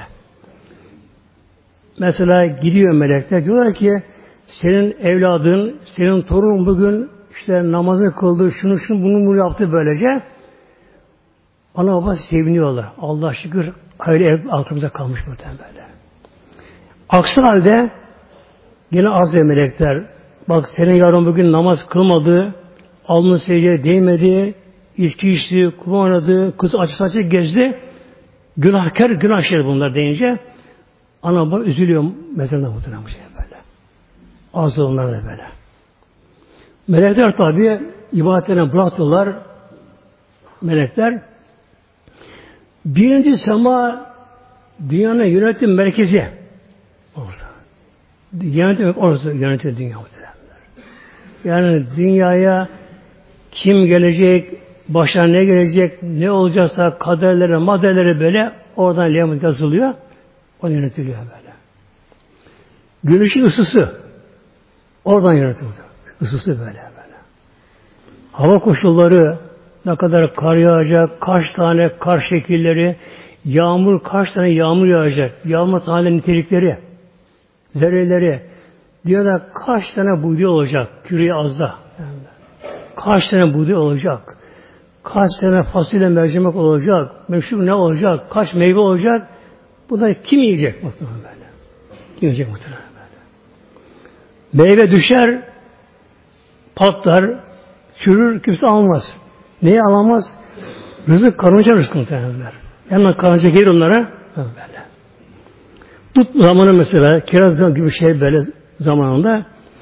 S1: Mesela gidiyor melekler diyorlar ki senin evladın, senin torunun bugün işte namazını kıldı, şunu şunu bunu bunu yaptı böylece. Ana baba seviniyorlar. Allah şükür aile ev aklımıza kalmış muhtemelen böyle. Aksi halde yine az ve melekler bak senin yarın bugün namaz kılmadı, alnı secdeye değmedi, içki içti, kumar oynadı, kız açı saçı gezdi. Günahkar, günah işleri bunlar deyince ana baba üzülüyor mezarında muhtemelen bu şey böyle. Az onlar da böyle. Melekler tabi ibadetlerine bıraktılar. Melekler birinci sema dünyanın yönetim merkezi. Orada. Yönetim orası yönetiyor dünya muhtemelen. Yani dünyaya kim gelecek, başına ne gelecek, ne olacaksa kaderlere, maddelere böyle oradan lehmet yazılıyor. O yönetiliyor böyle. Güneşin ısısı oradan yönetiliyor. Isısı böyle böyle. Hava koşulları ne kadar kar yağacak, kaç tane kar şekilleri, yağmur kaç tane yağmur yağacak, yağmur tane nitelikleri, zerreleri, dünyada kaç tane buğday olacak, küre azda. Kaç tane buğday olacak, kaç tane fasulye mercimek olacak, meşhur ne olacak, kaç meyve olacak, bu da kim yiyecek muhtemelen böyle? Kim yiyecek muhtemelen böyle? Meyve düşer, patlar, çürür, kimse almaz. Neyi alamaz? Rızık karınca rızkı muhtemelen. Hemen karınca gelir onlara, böyle. Tut zamanı mesela, kiraz gibi şey böyle zamanında,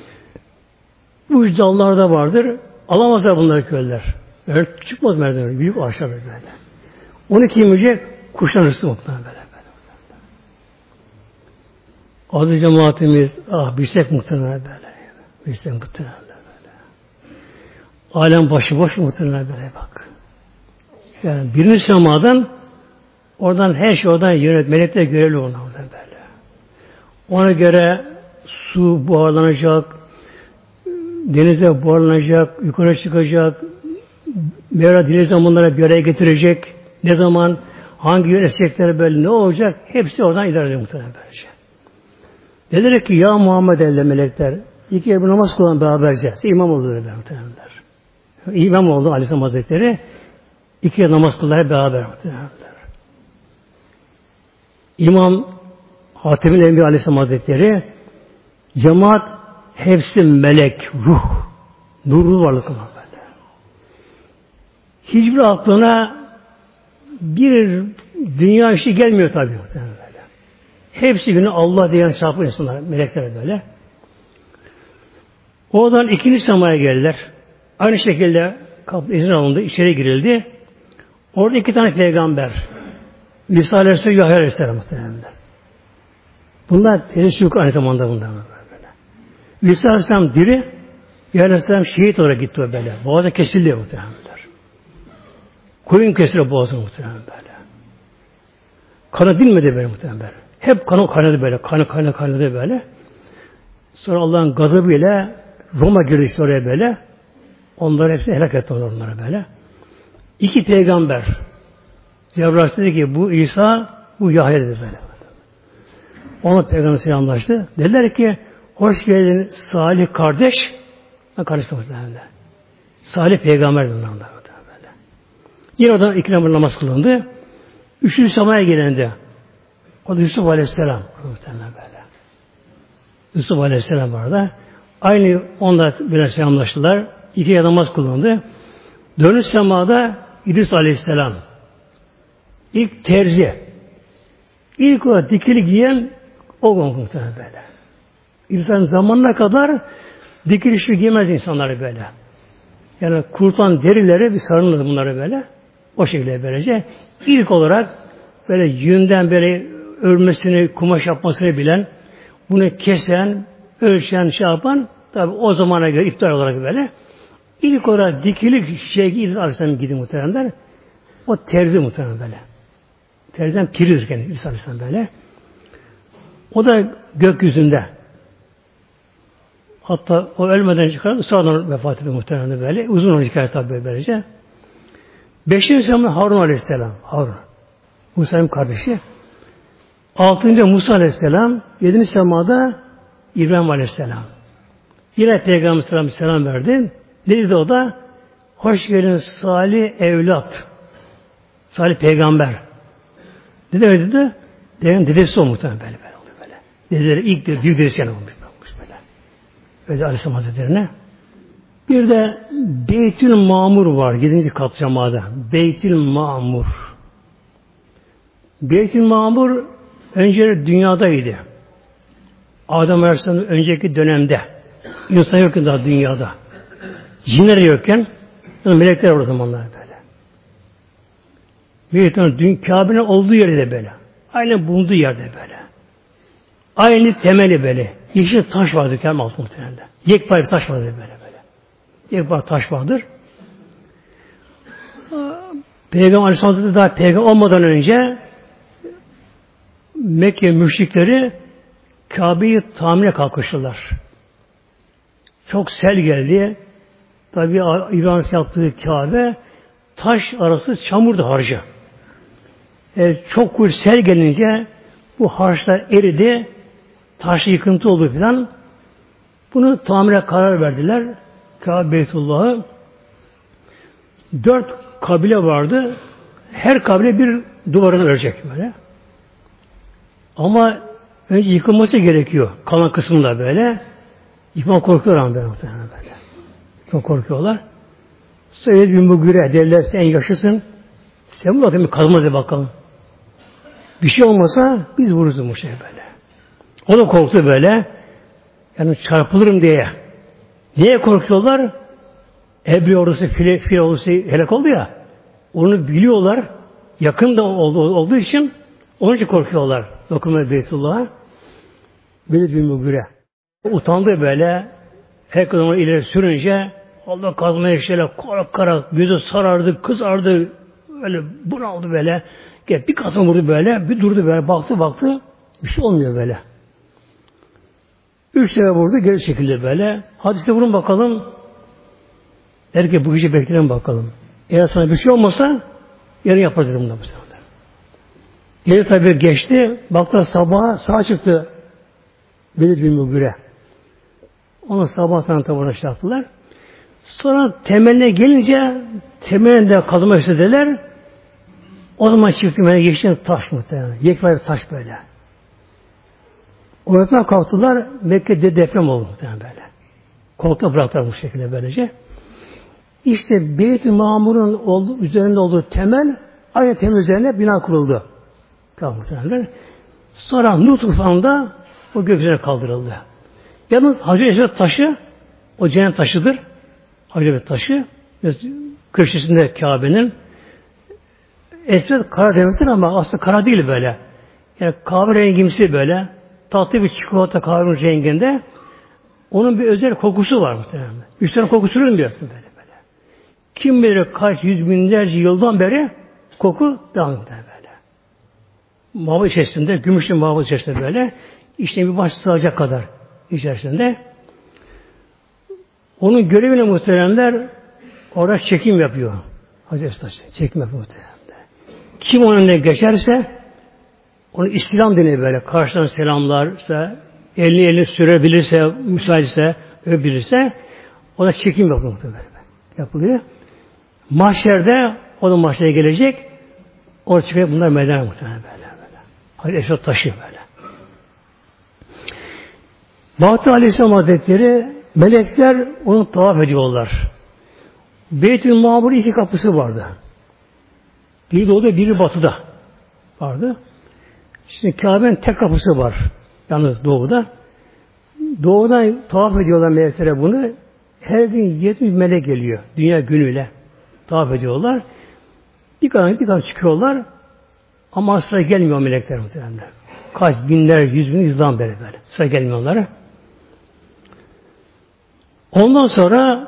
S1: uç dallarda vardır, alamazlar bunları köylüler. Böyle çıkmaz merdiven, büyük ağaçlar böyle. Onu kim yiyecek? Kuşlar rızkı muhtemelen böyle. Aziz cemaatimiz, ah bilsek muhtemelen böyle. Bilsek muhtemelen böyle. Alem başıboş muhtemelen böyle bak. Yani birinci semadan oradan her şey oradan yönet. Melekler görevli ona böyle. Ona göre su buharlanacak, denize buharlanacak, yukarı çıkacak, Mevla dili zamanlara bir araya getirecek, ne zaman, hangi yönetecekleri böyle ne olacak, hepsi oradan idare ediyor muhtemelen böylece. Dediler ki ya Muhammed elle melekler, iki ebu namaz kılan beraberce, imam oldu dediler muhtemelenler. İmam oldu Aleyhisselam Hazretleri, iki namaz kılar beraber muhtemelenler. İmam Hatem'in Enbiya Aleyhisselam Hazretleri, cemaat hepsi melek, ruh, nurlu varlık olan böyle. Hiçbir aklına bir dünya işi gelmiyor tabii muhtemelen böyle. Hepsi günü Allah diyen çarpı insanlar, melekler böyle. Oradan ikinci semaya geldiler. Aynı şekilde kapı izin alındı, içeri girildi. Orada iki tane peygamber. İsa Aleyhisselam, Yahya Aleyhisselam muhtemelen. Bunlar teşvik aynı zamanda bunlar böyle. İsa Aleyhisselam diri, Yahya Aleyhisselam şehit olarak gitti o böyle. Boğazı kesildi muhtemelen. Koyun kesildi boğazı muhtemelen böyle. Kanı dinmedi böyle muhtemelen böyle. Hep kanı kaynadı böyle. Kanı kaynadı kaynadı böyle. Sonra Allah'ın gazabıyla Roma girdi işte oraya böyle. Onları hepsi helak etti onları böyle. İki peygamber. Cebrail dedi ki bu İsa, bu Yahya dedi böyle. Ona peygamber selamlaştı. Dediler ki hoş geldin Salih kardeş. Kardeşler muhtemelen. Salih peygamber dediler onlara böyle. Yine oradan iki namaz namaz kılındı. Üçüncü semaya gelendi. O da Yusuf Aleyhisselam. Muhtemelen böyle. Yusuf Aleyhisselam vardı. Aynı onlar böyle selamlaştılar. İki namaz kılındı. Dönüş semada İdris Aleyhisselam. İlk terzi. İlk olarak dikili giyen o muhtemelen böyle. İnsan zamanına kadar dikili işi giymez insanları böyle. Yani kurtan derileri bir sarılır bunları böyle. O şekilde böylece. İlk olarak böyle yünden böyle örmesini, kumaş yapmasını bilen, bunu kesen, ölçen, şey yapan, tabi o zamana göre iptal olarak böyle. İlk olarak dikili şey İdris Aleyhisselam gidi muhtemelen. O terzi muhtemelen böyle. Terziden piridir kendisi İdris Aleyhisselam böyle. O da gökyüzünde. Hatta o ölmeden çıkardı, sonradan vefat etti muhtemelen böyle. Uzun olan hikaye tabi böylece. Beşinci semada Harun Aleyhisselam. Harun. Musa'nın kardeşi. Altıncı Musa Aleyhisselam. Yedinci semada İbrahim Aleyhisselam. Yine Peygamber Selam selam verdi. Dedi o da hoş geldin salih evlat. Salih peygamber. Dedi öyle dedi. Dedenin dedesi o muhtemelen böyle böyle oluyor böyle. Dedeleri ilk bir büyük dedesi yani olmuş böyle. Öyle Aleyhisselam Hazretleri'ne. Bir de Beytül Mamur var. Yedinci kat cemaada. Beytül Mamur. Beytül Mamur önce dünyadaydı. Adem Aleyhisselam'ın önceki dönemde. İnsan yokken daha dünyada. Cinler yokken melekler var o zamanlar böyle. Beytül dün Kabe'nin olduğu yerde böyle. Aynen bulunduğu yerde böyle. Aynı temeli böyle. Yeşil taş vardır Kabe'nin altı muhtemelen. Yekpare bir taş vardır böyle böyle. Yekpare taş vardır. Peygamber Aleyhisselam daha peygamber olmadan önce Mekke müşrikleri Kabe'yi tamire kalkıştılar. Çok sel geldi. Tabi İbrahim'in yaptığı Kabe taş arası çamurdu harcı. E, çok kuvvetli sel gelince bu harçlar eridi. Taş yıkıntı oldu filan. Bunu tamire karar verdiler. Kabe Beytullah'ı. Dört kabile vardı. Her kabile bir duvarını örecek böyle. Ama önce yıkılması gerekiyor. Kalan kısmında böyle. Yıkma korkuyor ama böyle. Çok korkuyorlar. Söyledi bin Mugire derler sen yaşlısın. Sen bu bakayım kazma de bakalım. Bir şey olmasa biz vururuz bu şey böyle. O da korktu böyle. Yani çarpılırım diye. Niye korkuyorlar? Ebri ordusu, fil, fil ordusu helak oldu ya. Onu biliyorlar. Yakın da olduğu, olduğu için onun için korkuyorlar. Dokunma Beytullah'a. Velid bin Mugire. Utandı böyle. Herkes onu ileri sürünce Allah kazmaya şöyle korkarak gözü sarardı, kızardı, öyle bunaldı böyle. Gel bir kazma vurdu böyle, bir durdu böyle, baktı baktı, bir şey olmuyor böyle. Üç sefer vurdu, geri çekildi böyle. Hadi işte vurun bakalım. Der ki bu gece bekleyelim bakalım. Eğer sana bir şey olmasa yarın yapar dedim bunda bu sefer. Geri tabi geçti, baktı sabaha sağa çıktı. Velid bin Mugire. Onu sabahtan tabi şey yaptılar. Sonra temeline gelince temelinde kazımak istediler. O zaman çıktı temeline geçti taş muhtemelen. Yekvar taş böyle. O yapıdan kalktılar. Mekke'de deprem oldu muhtemelen böyle. Korkta bıraktılar bu şekilde böylece. İşte Beyt-i Mamur'un olduğu, üzerinde olduğu temel aynı temel üzerine bina kuruldu. Tamam muhtemelen. Sonra Nuh tufanında o gökyüzüne kaldırıldı. Yalnız Hacı Esved taşı o cennet taşıdır. Hacı Esved taşı köşesinde Kabe'nin Esved kara demektir ama aslında kara değil böyle. Yani kahve rengimsi böyle tatlı bir çikolata kahve renginde onun bir özel kokusu var muhtemelen. Üstelik kokusu bilmiyor böyle böyle. Kim bilir kaç yüz binlerce yıldan beri koku devam eder böyle. Mağaba içerisinde, gümüşlü mağaba içerisinde böyle işte bir baş sığacak kadar içerisinde. Onun görevine muhteremler orada çekim yapıyor. Hazreti Taş çekim yapıyor muhteremler. Kim onun önüne geçerse onu İslam deniyor böyle. Karşıdan selamlarsa, elini elini sürebilirse, müsaitse, öpebilirse ona çekim yapıyor muhteremler. Yapılıyor. Mahşerde o da mahşere gelecek. Orada çıkıyor bunlar meydana muhteremler böyle. böyle. Hazreti Esved taşı böyle. Bahtı Aleyhisselam Hazretleri melekler onu tavaf ediyorlar. Beyt-i Mamur'un iki kapısı vardı. Biri doğuda, biri batıda vardı. Şimdi Kabe'nin tek kapısı var. Yalnız doğuda. Doğudan tavaf ediyorlar meleklere bunu. Her gün yetmiş melek geliyor. Dünya günüyle tavaf ediyorlar. Bir kadar bir kadar çıkıyorlar. Ama sıra gelmiyor melekler muhtemelen. Kaç binler, yüz bin, yüzden beri böyle. Sıra gelmiyor onlara. Ondan sonra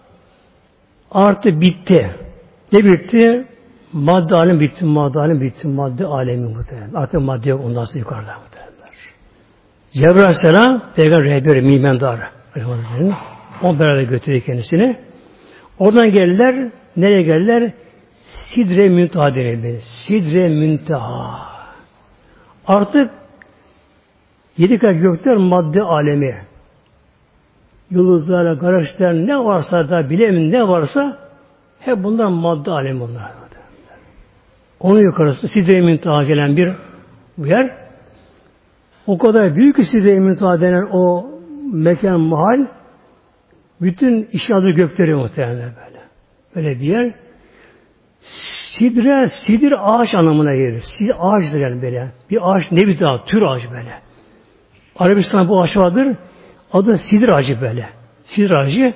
S1: artı bitti. Ne bitti? Madde alem bitti, madde alem bitti, madde alemi muhtemelen. Artık madde yok ondan sonra yukarıda muhtemelen. Cebrail Aleyhisselam, Peygamber rehberi, mimendarı. On beraber götürdü kendisini. Oradan geldiler, nereye geldiler? Sidre Münteha denildi. Sidre Münteha. Artık yedi kat gökler madde alemi. Yıldızlarla, galaksiler ne varsa da bilemin ne varsa hep bunlar madde alemi bunlar. Onun yukarısı Sidre-i Münteha gelen bir yer. O kadar büyük ki Sidre-i Münteha denen o mekan mahal bütün işaretli gökleri muhtemelen böyle. Böyle bir yer. Sidre, sidir ağaç anlamına gelir. Sidir ağaçtır yani böyle. Bir ağaç ne bir daha tür ağacı böyle. Arabistan'da bu ağaç vardır. Adı sidir ağacı böyle. Sidir ağacı.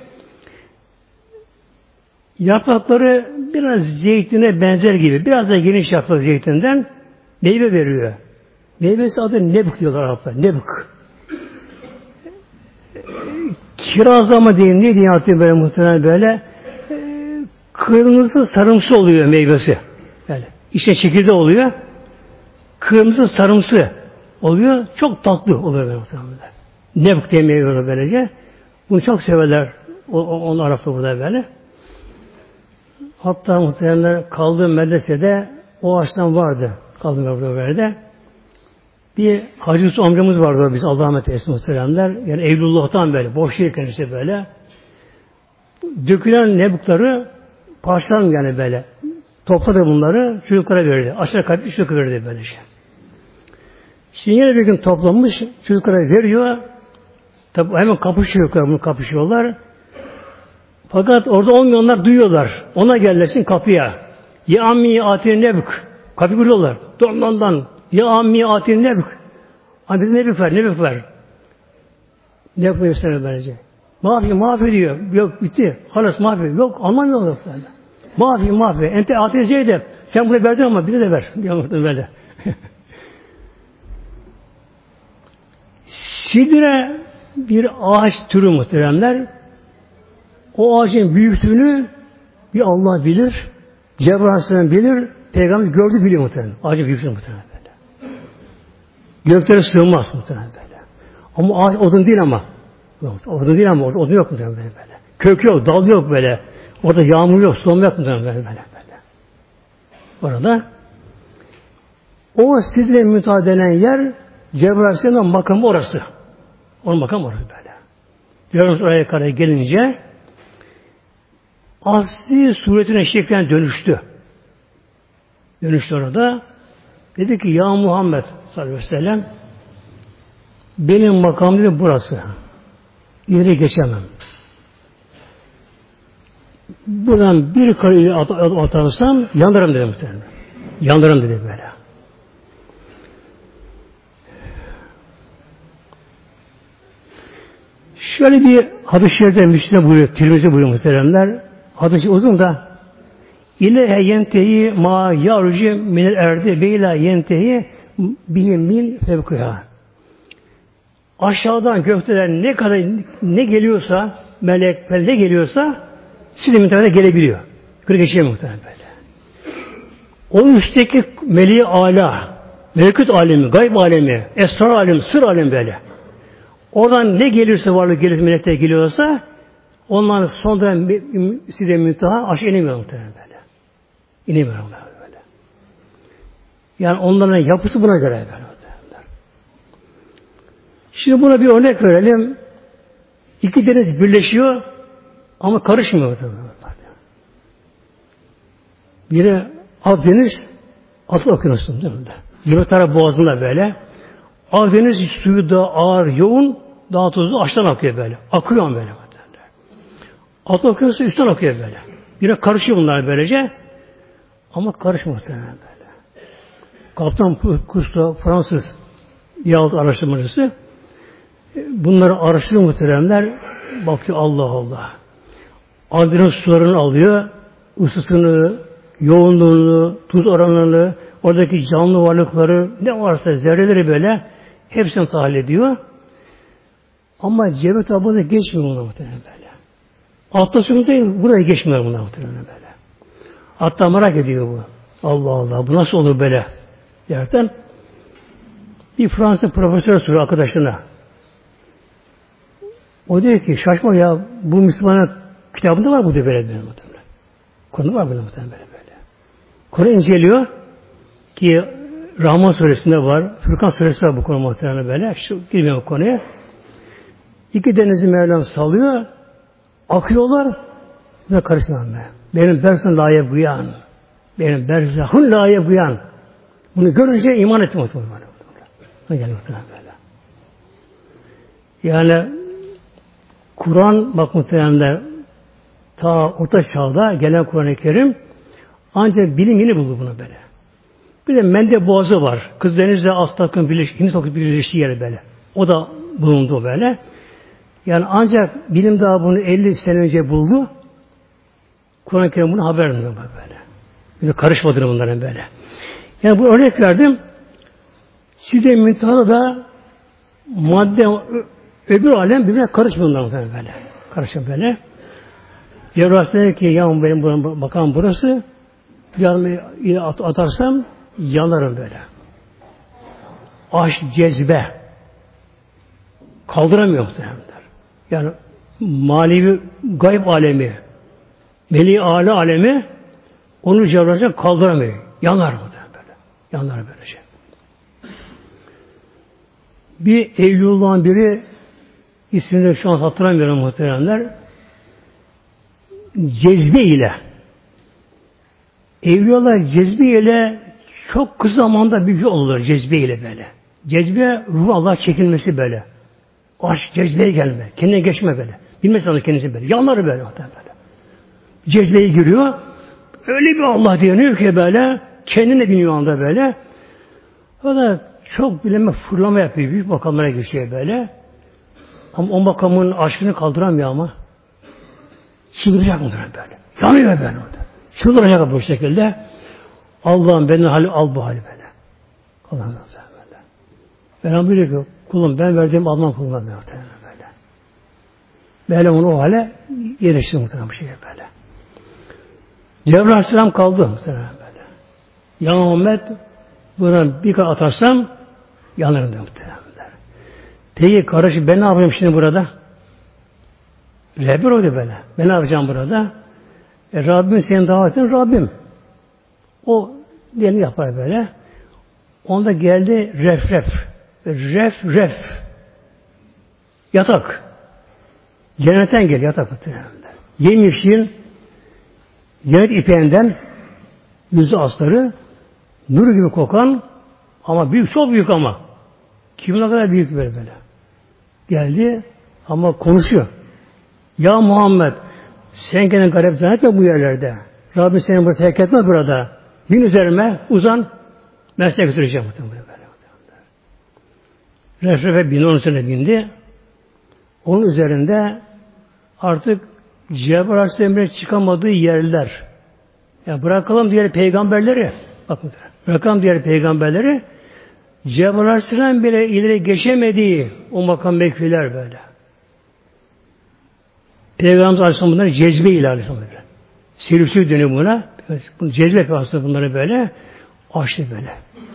S1: Yaprakları biraz zeytine benzer gibi. Biraz da geniş yaprak zeytinden meyve veriyor. Meyvesi adı nebk diyorlar Araplar. Nebk. Kirazlama diyeyim. Ne diyeyim artık böyle muhtemelen böyle. Kırmızı sarımsı oluyor meyvesi. Böyle. İşte çekirdeği oluyor. Kırmızı sarımsı oluyor. Çok tatlı oluyor böyle muhtemelen. Nebk diye meyve oluyor böylece. Bunu çok severler. O, o, onu Araplar burada böyle. Hatta muhtemelen kaldığım medresede o ağaçtan vardı. Kaldığım burada böyle. Bir Hacı Yusuf amcamız vardı biz Allah'a emanet eylesin muhteremler. Yani Evlullah'tan böyle. Boş yerken işte böyle. Dökülen nebukları parçalan yani böyle. Topladı bunları çocuklara verdi. Aşağı kalpli çocuklara verdi böyle şey. Şimdi yine bir gün toplamış çocuklara veriyor. Tabi hemen kapışıyorlar, bunu kapışıyorlar. Fakat orada olmayanlar duyuyorlar. Ona gelirsin kapıya. Ya ammi atin nebuk. Kapı buluyorlar. Donlandan. Ya ammi atin nebuk. Ama bizim nebuk var, nebuk var. Ne yapıyor sana böylece? Mafi, mafi diyor. Yok bitti. Halas mafi. Yok anlamıyorlar. Mafi, mafi. Ente atin zeydep. Sen bunu verdin ama bize de ver. Diyor böyle. Sidre bir ağaç türü muhteremler. O ağacın büyüklüğünü bir Allah bilir, Cebrail Aleyhisselam bilir, Peygamber gördü biliyor muhtemelen. Ağacın büyüklüğünü muhtemelen böyle. Göklere sığmaz muhtemelen böyle. Ama ağaç odun değil ama. Odun değil ama orada odun yok muhtemelen böyle. böyle. Kök yok, dal yok böyle. Orada yağmur yok, sulama yok muhtemelen böyle. böyle. Orada o Sidre-i Müntaha denen yer Cebrail Aleyhisselam'ın makamı orası. Onun makamı orası böyle. Diyoruz oraya kadar gelince asli suretine şeklen dönüştü. Dönüştü orada. Dedi ki ya Muhammed sallallahu aleyhi ve sellem benim makamım dedi burası. İleri geçemem. Buradan bir kare at, at, atarsam yanarım dedi muhtemelen. Yanarım dedi böyle. Şöyle bir hadis-i şerifte Müslim'de buyuruyor, Tirmizi buyuruyor muhteremler. Hadis-i uzun da İlehe yentehi ma yaruci minel erdi beyla yentehi bihi min fevkıha. Aşağıdan gökten ne kadar ne geliyorsa melek ne geliyorsa Sidre-i Müntaha'da gelebiliyor. Yukarı geçiyor muhtemelen böyle. Onun üstteki meleği âlâ, melekut alemi, gayb alemi, esrar alemi, sır alemi böyle. Oradan ne gelirse varlık gelirse melekler geliyorsa onların son dönem Sidre-i Müntaha aşağı inemiyor muhtemelen böyle. İnemiyor böyle. Yani onların yapısı buna göre böyle. Şimdi buna bir örnek verelim. İki deniz birleşiyor ama karışmıyor. Biri Akdeniz, Atlas Okyanusu'nda. Gibraltar Boğazı'nda böyle. Akdeniz suyu da ağır, yoğun, daha tuzlu aşağıdan akıyor böyle. Akıyor böyle. Atlas Okyanusu üstten akıyor böyle. Yine karışıyor bunlar böylece. Ama karışmıyor muhtemelen böyle. Kaptan Cousteau, Fransız yahut araştırmacısı bunları araştırıyor muhteremler. Bakıyor Allah Allah. Akdeniz sularını alıyor. Isısını, yoğunluğunu, tuz oranını, oradaki canlı varlıkları, ne varsa zerreleri böyle hepsini tahlil ediyor. Ama Cebet Aba'da geçmiyor bunlar muhtemelen böyle. Atlas'ın değil, buraya geçmiyor bunlar muhtemelen böyle. Hatta merak ediyor bu. Allah Allah, bu nasıl olur böyle? Derken bir Fransız profesör soruyor arkadaşlarına. O diyor ki şaşma ya, bu Müslümanın kitabında var bu diyor böyle böyle muhtemelen. Konu var böyle muhtemelen böyle böyle. Konu inceliyor ki Rahman suresinde var, Furkan suresinde var bu konu muhtemelen böyle. Şu girmiyor bu konuya. İki denizi Mevlam salıyor, akıyorlar, buna karışmam ben. Benim berzahın layık buyan, benim berzahın layık buyan. Bunu görünce iman ettim muhtemelen. Ne geliyor böyle. Yani Kur'an bak muhtemelen ta orta çağda gelen Kur'an-ı Kerim ancak bilim yeni buldu bunu böyle. Bir de Mende Boğazı var. Kızdeniz'le Astak'ın birleştiği, Hindistan birleştiği yeri böyle. O da bulundu böyle. Yani ancak bilim daha bunu elli sene önce buldu. Kur'an-ı Kerim bunu haber veriyor böyle. Bir de karışmadı bunların böyle. Yani bu örnek verdim. Sidre-i Müntaha'da da madde öbür alem birbirine karışmıyor bunlar böyle. Karışıyor böyle. Cebrail dedi ki ya benim buram, bakalım burası bir at, atarsam yanarım böyle. Aşk, cezbe kaldıramıyor muhtemelen. Yani manevi gayb alemi, meleği âli alemi onu Cebrail kaldıramıyor. Yanar muhtemelen böyle. Yanar böylece. Bir Evliyaullah'ın biri ismini şu an hatırlamıyorum muhteremler. Cezbe ile Evliyaullah cezbe ile çok kısa zamanda bir yol olur cezbe ile böyle. Cezbe ruh Allah çekilmesi böyle. Aşk cezbeye gelme. Kendine geçme böyle. Bilmez onu kendisi böyle. Yanları böyle. böyle. Cezbeye giriyor. Öyle bir Allah diyeniyor ki böyle. Kendine biniyor anda böyle. O da çok bileme fırlama yapıyor. Büyük makamlara geçiyor böyle. Ama o makamın aşkını kaldıramıyor ama. Çıldıracak mıdır böyle? Yanıyor böyle orada. Çıldıracak bu şekilde. Allah'ım beni hali al bu hali böyle. Allah'ım böyle. Ben buyuruyor ki kulum ben verdiğim Allah'ın kuluna böyle. Böyle onu o hale yerleştirdi muhtemelen bu şekilde böyle. Cebrail Aleyhisselam kaldı muhtemelen böyle. Ya Muhammed buradan bir kadar atarsam yanarım diyor muhtemelen. Peki kardeşim ben ne yapayım şimdi burada? Rehber oydu böyle. Ben ne yapacağım burada? E, Rabbim senin davetin Rabbim. O diyelim yapar böyle. Onda geldi ref ref. Ref ref. Yatak. Cennetten gel yatak muhtemelen. Yemyeşil cennet ipeğinden yüzü astarı nur gibi kokan ama büyük, çok büyük ama. Kimin ne kadar büyük böyle böyle. Geldi ama konuşuyor. Ya Muhammed sen kendini garip zannetme bu yerlerde. Rabbim seni burada terk etme burada. Bin üzerime uzan. Ben seni götüreceğim. Refrefe bindi, onun üzerine bindi. Onun üzerinde artık Cebrail Aleyhisselam'ın çıkamadığı yerler. Yani bırakalım diğer peygamberleri. Bakın, bırakalım diğer peygamberleri. Cebrail Aleyhisselam bile ileri geçemediği o makam mevkiler böyle. Peygamber Aleyhisselam bunları cezbe ile Aleyhisselam böyle. Sirüsü dönüyor buna. Bunu cezbe yapıyor bunları böyle. Açtı böyle.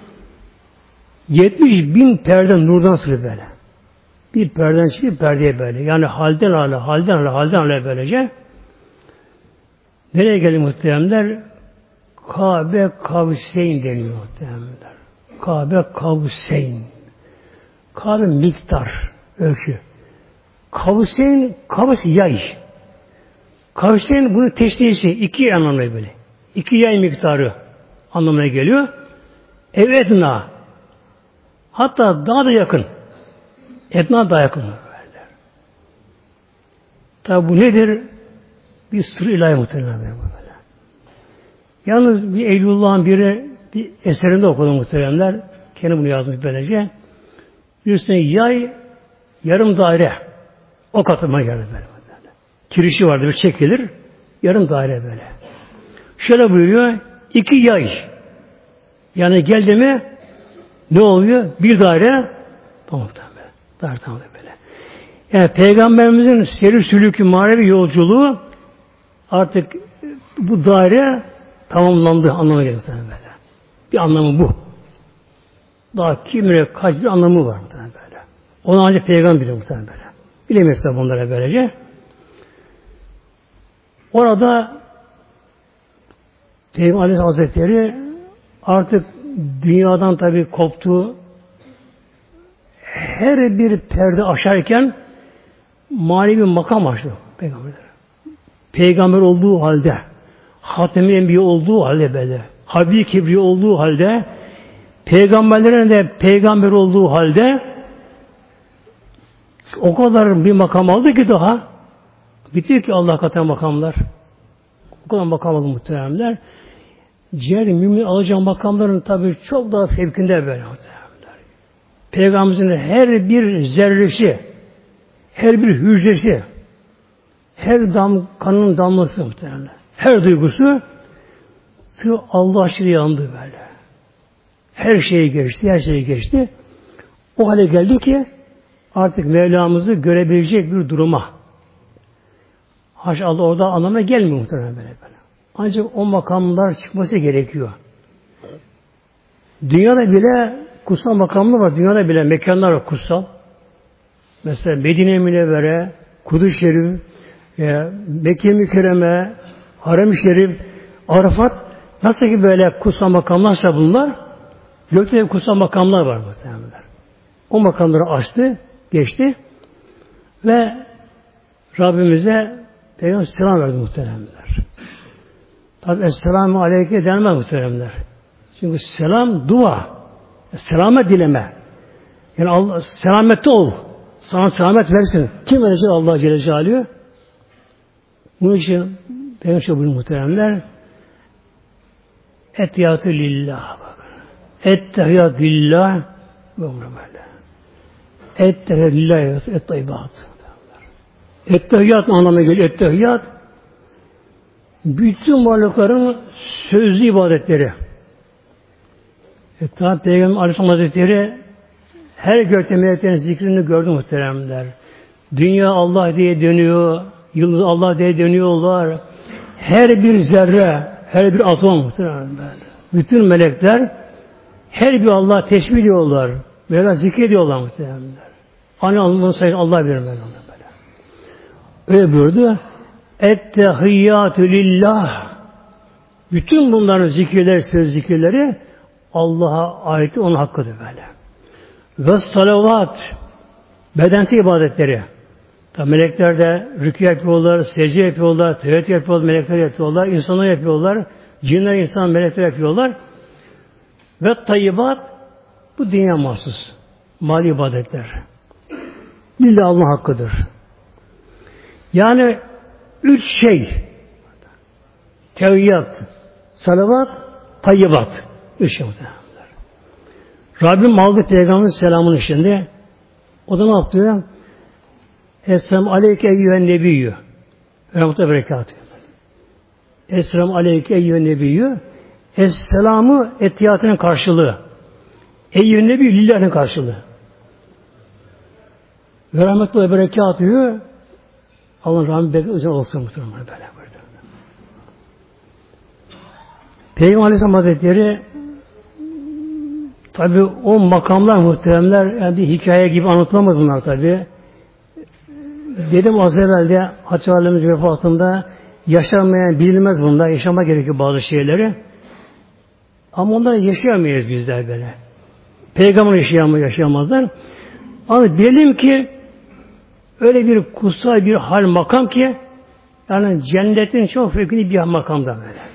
S1: yetmiş bin perde nurdan sırrı böyle. Bir perden çıkıyor perdeye böyle. Yani halden hale, halden hale, halden hale böylece. Nereye geldi muhteremler? Kabe Kavseyn deniyor muhteremler. Kabe Kavseyn. Kabe miktar, ölçü. Kavseyn, kavs yay. Kavseyn bunun teşnisi, iki anlamına böyle. İki yay miktarı anlamına geliyor. Evetna. Hatta daha da yakın. Etna daha yakın. Tabi bu nedir? Bir sır ilahi muhtemelen böyle. Yalnız bir Eylullah'ın biri bir eserinde okudu muhteremler. Kendi bunu yazmış böylece. Bir üstüne yay yarım daire. O katılma geldi böyle. Kirişi vardı bir çekilir. Yarım daire böyle. Şöyle buyuruyor. İki yay. Yani geldi mi ne oluyor? Bir daire tamam tamam böyle. Daire tamam böyle. Yani Peygamberimizin seri sülükü manevi yolculuğu artık bu daire tamamlandı anlamına geliyor böyle. Bir anlamı bu. Daha kimine kaç bir anlamı var muhtemelen böyle. Onu ancak Peygamber bilir muhtemelen böyle. Bilemiyoruz tabi bunlara böylece. Orada Peygamber Aleyhisselam Hazretleri artık dünyadan tabi koptu. Her bir perde aşarken manevi makam açtı Peygamber. Peygamber olduğu halde, Hatem-i Enbiya olduğu halde böyle, Habib-i Kibriya olduğu halde, peygamberlerin de peygamber olduğu halde o kadar bir makam aldı ki daha bitti ki Allah katına makamlar. O kadar makam aldı muhteremler. Ciğer mümin alacağı makamların tabii çok daha fevkinde böyle muhteremler. Peygamberimizin her bir zerresi, her bir hücresi, her dam, kanın damlası muhteremler. Her duygusu sırf Allah aşırı yandı böyle. Her şeyi geçti, her şeyi geçti. O hale geldi ki artık Mevlamızı görebilecek bir duruma. Haş Allah orada anlamına gelmiyor muhtemelen böyle böyle. Ancak o makamlar çıkması gerekiyor. Dünyada bile kutsal makamlar var. Dünyada bile mekanlar var kutsal. Mesela Medine-i Münevvere, Kudüs-i Şerif, e, Mekke-i Mükerreme, Harem-i Şerif, Arafat, nasıl ki böyle kutsal makamlarsa bunlar, gökte kutsal makamlar var muhtemelen. O makamları açtı, geçti ve Rabbimize Peygamber selam verdi muhteremler. Tabi Esselamu Aleyke denmez muhteremler. Çünkü selam dua. Selamet dileme. Yani Allah selamette ol. Sana selamet versin. Kim verecek Allah Celle Celaluhu? Bunun için Peygamber şöyle buyuruyor muhteremler. Ettehiyatü lillah. Ettehiyatü lillah ve umremelle. Ettehiyatü lillah ve ettehiyat. Ettehiyat anlamına geliyor. Ettehiyat bütün varlıkların sözlü ibadetleri. Tabi Peygamber Aleyhisselam Hazretleri her gökte meleklerin zikrini gördü muhteremler. Dünya Allah diye dönüyor. Yıldız Allah diye dönüyorlar. Her bir zerre, her bir atom muhtemelen böyle. Bütün melekler her bir Allah tesbih ediyorlar. Böyle zikrediyorlar muhtemelen. Hani Allah'ın sayın Allah bilir böyle. Öyle buyurdu. Ettehiyyatü lillah. Bütün bunların zikirleri, söz zikirleri Allah'a ait, onun hakkıdır böyle. Ve salavat, bedensel ibadetleri. Tabi melekler de rükû yapıyorlar, secde yapıyorlar, tevekkül yapıyorlar, melekler yapıyorlar, insanlar yapıyorlar, cinler, insan, melekler yapıyorlar. Ve tayyibat, bu dünya mahsus. Mali ibadetler. Lillah Allah hakkıdır. Yani üç şey. Teviyyat, salavat, tayyibat. Üç şey muhtemelenler. Rabbim aldı Peygamber'in selamını şimdi. O da ne yaptı? Esselamu aleyke eyyühen nebiyyü. Rahmetullahi berekatü. Esselamu aleyke eyyühen nebiyyü. Esselamı etiyatının karşılığı. Eyyühen nebiyyü lillah'ın karşılığı. Ve rahmetullahi berekatü. Allah'ın rahmeti üzerine olsun muhtemelen böyle. Peygamber Aleyhisselam Hazretleri tabi o makamlar muhteremler yani bir hikaye gibi anlatılamaz bunlar tabi. Dedim az evvel Hatice Validemiz vefatında yaşanmayan bilinmez bunlar. Yaşama gerekiyor bazı şeyleri. Ama onları yaşayamayız bizler böyle. Peygamber yaşayamaz, yaşayamazlar. Ama bilelim ki öyle bir kutsal bir hal makam ki yani cennetin çok fevkinde bir makamda böyle.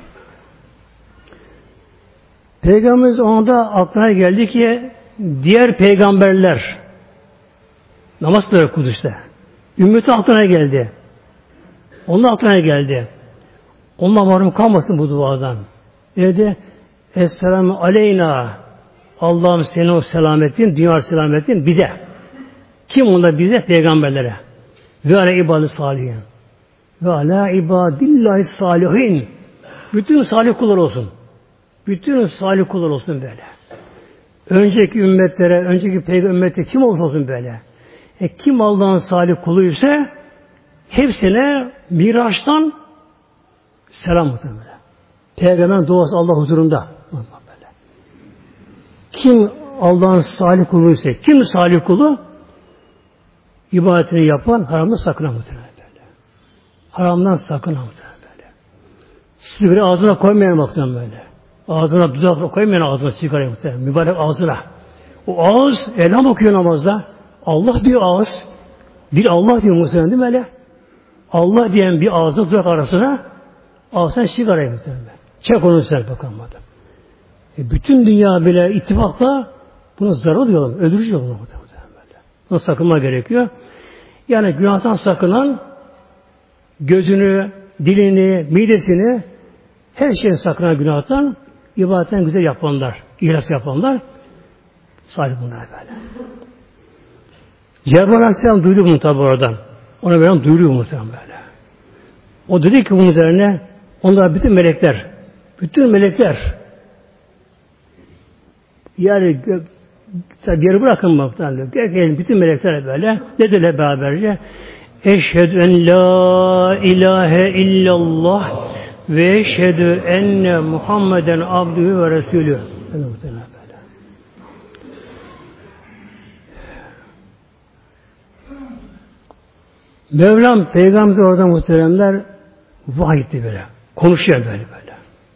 S1: Peygamberimiz onda aklına geldi ki diğer peygamberler namaz kılıyor Kudüs'te. Ümmeti aklına geldi. Onun aklına geldi. Onunla mahrum kalmasın bu duadan. Dedi Esselamu aleyna Allah'ım senin o selametin, dünya selametin bize. Kim onda bize? Peygamberlere. Ve ala ibadet salihin. Ve ala ibadillahi salihin. Bütün salih kullar olsun. Bütün salih kullar olsun böyle. Önceki ümmetlere, önceki peygamber ümmeti kim olsa olsun böyle. E, kim Allah'ın salih kuluysa hepsine Miraç'tan selam muhtemelen. Peygamberin duası Allah huzurunda. Böyle. Kim Allah'ın salih kuluysa, kim salih kulu? İbadetini yapan haramdan sakınan muhtemelen böyle. Haramdan sakınan muhtemelen böyle. Sigara ağzına koymayan muhtemelen böyle. Ağzına dudak koymayan ağzına sigarayı muhtemelen. Mübarek ağzına. O ağız elham okuyor namazda. Allah diyor ağız. Bir Allah diyor muhtemelen değil mi öyle? Allah diyen bir ağzı dudak arasına ağzına sigarayı muhtemelen. Çek onu sen bakalım. E bütün dünya bile ittifakla buna zarar diyorlar. Öldürücü diyorlar muhtemelen. Buna sakınma gerekiyor. Yani günahtan sakınan gözünü, dilini, midesini her şeyin sakınan günahtan ibadetten güzel yapanlar, ihlas yapanlar salih bunlar böyle. Cebrail Aleyhisselam duydu bunu tabi oradan. Ona böyle duyuruyor muhtemelen böyle. O dedi ki bunun üzerine onlar bütün melekler, bütün melekler yani tabi yeri bırakın baktan. Gelin bütün melekler böyle dediler beraberce eşhedü en la ilahe illallah ve eşhedü enne Muhammeden abdühü ve resulü. Mevlam Peygamber orada muhteremler vahiy böyle. Konuşuyor böyle böyle.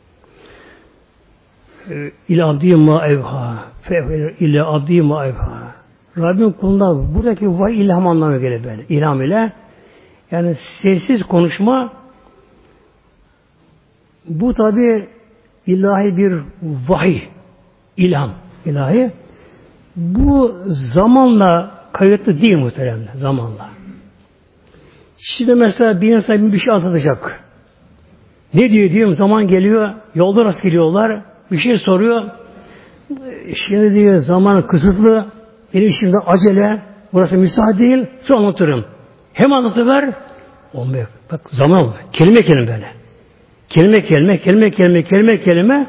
S1: İlâ abdî mâ evhâ İlâ abdî mâ evhâ Rabbim kulunda buradaki vahiy ilham anlamına gelir böyle. İlham ile yani sessiz konuşma bu tabi ilahi bir vahiy ilham ilahi bu zamanla kayıtlı değil muhteremler zamanla. Şimdi mesela bir insan bir şey anlatacak. Ne diyor diyorum zaman geliyor yolda rast geliyorlar bir şey soruyor. Şimdi diyor zaman kısıtlı benim şimdi acele burası müsaade değil sonra anlatırım. Hem anlatıver olmuyor. Bak zaman kelime kelime böyle. Kelime kelime kelime kelime kelime kelime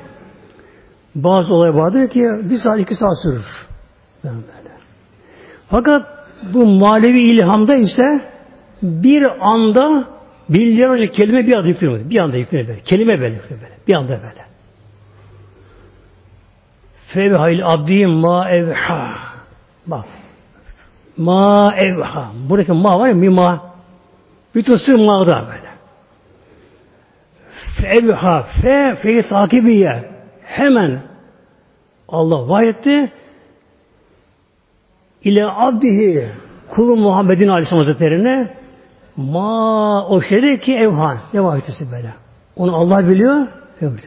S1: bazı olay vardır ki bir saat iki saat sürür. Böyle. Fakat Bu manevi ilhamda ise bir anda binlerce kelime bir anda yükleniyor. Bir anda yükleniyor böyle. Kelime böyle yükleniyor böyle. Bir anda böyle. Fevha'il abdi ma evha. Bak. Ma evha. Buradaki ma var ya mi ma. Bütün sır ma'da böyle. Fevha. Fe. Fe'yi takibiye. Hemen Allah vahyetti. İle abdihi. Kulu Muhammed'in Aleyhisselam Hazretleri'ne ma o şeyde ki evhan. Ne vahyetisi böyle. Onu Allah biliyor. Böyle.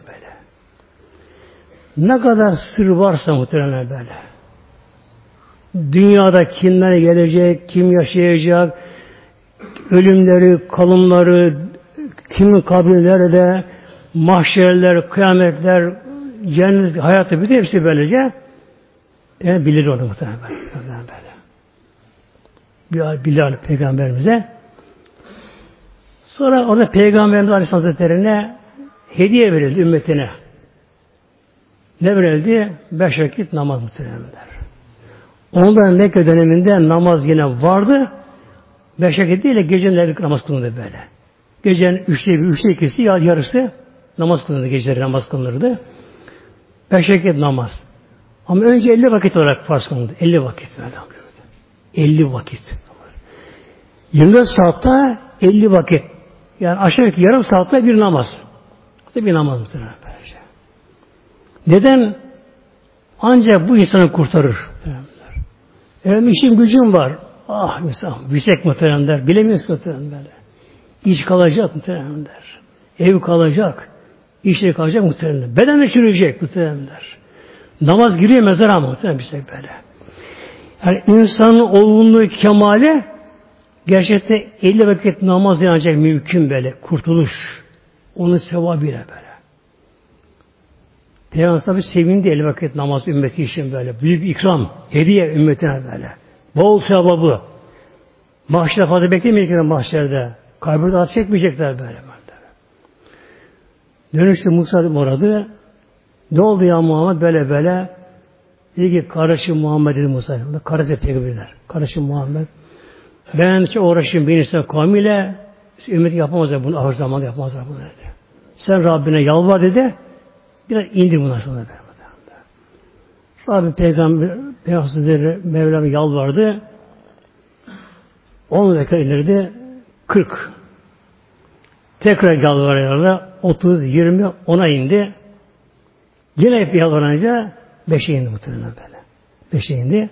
S1: Ne kadar sır varsa muhtemelen böyle. Dünyada kimler gelecek, kim yaşayacak, ölümleri, kalımları, kimin kabri nerede, mahşerler, kıyametler, cennet hayatı bütün hepsi böylece yani bilir onu muhtemelen böyle. Bir Bilal Peygamberimize. Sonra orada Peygamberimiz Aleyhisselam Hazretleri'ne hediye verildi ümmetine. Ne verildi? Beş vakit namaz muhtemelenler. Ondan Mekke döneminde namaz yine vardı. Beş vakit değil de geceleri namaz kılındı böyle. Gecenin üçte bir, üçte ikisi ya yarısı namaz kılındı. Geceleri namaz kılınırdı. Beş vakit namaz. Ama önce elli vakit olarak farz kılındı. Elli vakit böyle. Elli vakit. yirmi dört saatte elli vakit. Yani aşağı yukarı yarım saatte bir namaz. Hatta bir namaz muhtemelen böylece. Neden? Ancak bu insanı kurtarır. Efendim işim gücüm var. Ah insan, bisek muhteremler. Bilemiyoruz muhteremler. İş kalacak muhteremler. Ev kalacak. İşleri kalacak muhteremler. Beden çürüyecek muhteremler. Namaz giriyor mezara muhterem bisek böyle. Yani insanın olgunluğu kemale gerçekten elli vakit namaz ancak mümkün böyle. Kurtuluş. Onun sevabıyla böyle. Peygamber tabi sevindi elli vakit namaz ümmeti için böyle. Büyük ikram, hediye ümmetine böyle. Bol sevabı. Mahşerde fazla beklemeyecekler mahşerde. Kabirde at çekmeyecekler böyle. Dönüştü Musa oradı. Ne oldu ya Muhammed böyle böyle? Dedi ki kardeşim Muhammed dedi Musa. Kardeşim peygamberler. Kardeşim Muhammed. Ben çok uğraşayım bir insan kavmiyle ümmeti yapamazlar bunu. Ahir zamanda yapamazlar bunu dedi. Sen Rabbine yalvar dedi. Biraz indir bunlar sonra. Rabbim Peygamber Peygamber Mevlam'a yalvardı. on dakika indirdi. kırk. Tekrar yalvarıyorlar. otuz, yirmi, ona indi. Yine hep yalvarınca beşe indi muhtemelen böyle. beşe indi.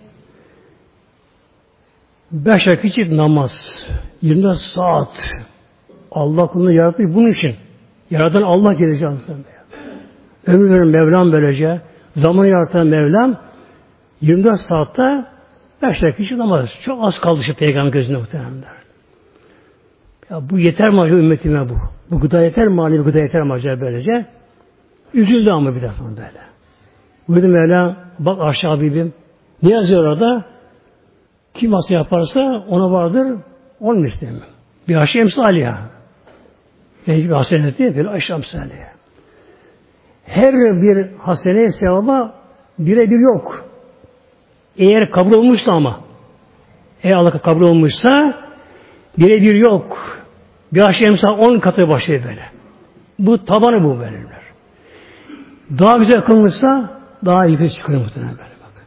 S1: beş vakit namaz. yirmi dört saat. Allah kulunu yaratmış bunun için. Yaratan Allah Celle Celaluhu. Ömür veren Mevlam böylece. Zamanı yaratan Mevlam yirmi dört saatte beş dakika namaz. Çok az kaldı şu Peygamber gözünde muhtemelenler. Ya bu yeter mi acaba ümmetime bu? Bu gıda yeter mi? Manevi gıda yeter mi acaba böylece? Üzüldü ama bir defa böyle. Buyurdu Mevlam, bak aşağı Habibim. Ne yazıyor orada? Kim nasıl yaparsa ona vardır, onun istemiyor. Bir aşağı emsali ya. Yani bir hasenet değil, bir aşağı emsali ya. Her bir haseneye sevaba birebir yok. Eğer kabul olmuşsa ama eğer Allah kabul olmuşsa birebir yok. Bir aşağı emsal on katı başlıyor böyle. Bu tabanı bu böyle. Daha güzel kılmışsa daha iyi çıkıyor muhtemelen böyle bak.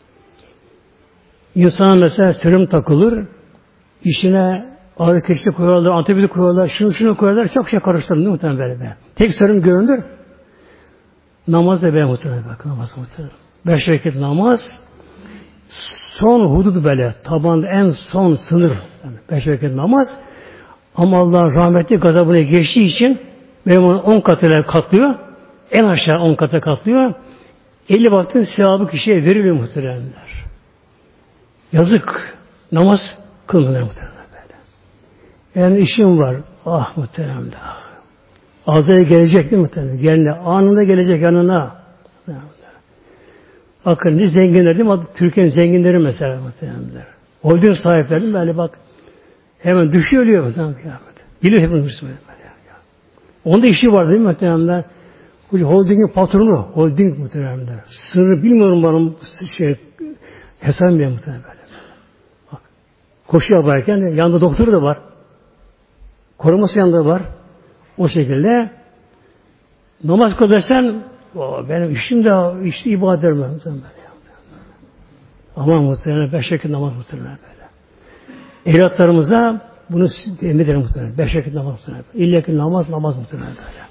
S1: İnsan mesela serum takılır, işine ağrı kesici koyuyorlar, antibiyotik koyuyorlar, şunu şunu koyuyorlar, çok şey karıştırılır muhtemelen böyle. böyle. Tek serum görünür. Namaz da böyle muhtemelen bak, namaz muhtemelen. Beş vakit namaz, son hudut böyle, tabanda en son sınır. Yani beş vakit namaz. Ama Allah'ın rahmetli gazabına geçtiği için benim onu on katıyla katlıyor. En aşağı on kata katlıyor. elli vaktin sevabı kişiye veriliyor muhteremler. Yazık. Namaz kılmıyor muhteremler böyle. Yani işim var. Ah muhteremler. Ah. Azrail gelecek değil muhteremler. Gelene, anında gelecek yanına. Bakın ne zenginler değil mi? Türkiye'nin zenginleri mesela muhteremler. Holding sahipleri böyle bak. Hemen düşüyor ölüyor muhteremler. Biliyor hepimiz Müslüman. Onda işi var değil mi muhteremler? Holding'in patronu, holding muhteremler. Sırrı bilmiyorum bana şey, hesap bile muhterem böyle. Bak, koşu yaparken yanında doktoru da var. Koruması yanında var. O şekilde namaz kılarsan benim işim de işte ibadet ederim. Aman muhtemelen beş vakit namaz muhtemelen böyle. Evlatlarımıza bunu temin ederim muhtemelen. Beş vakit namaz muhtemelen. İlla ki namaz namaz muhtemelen böyle.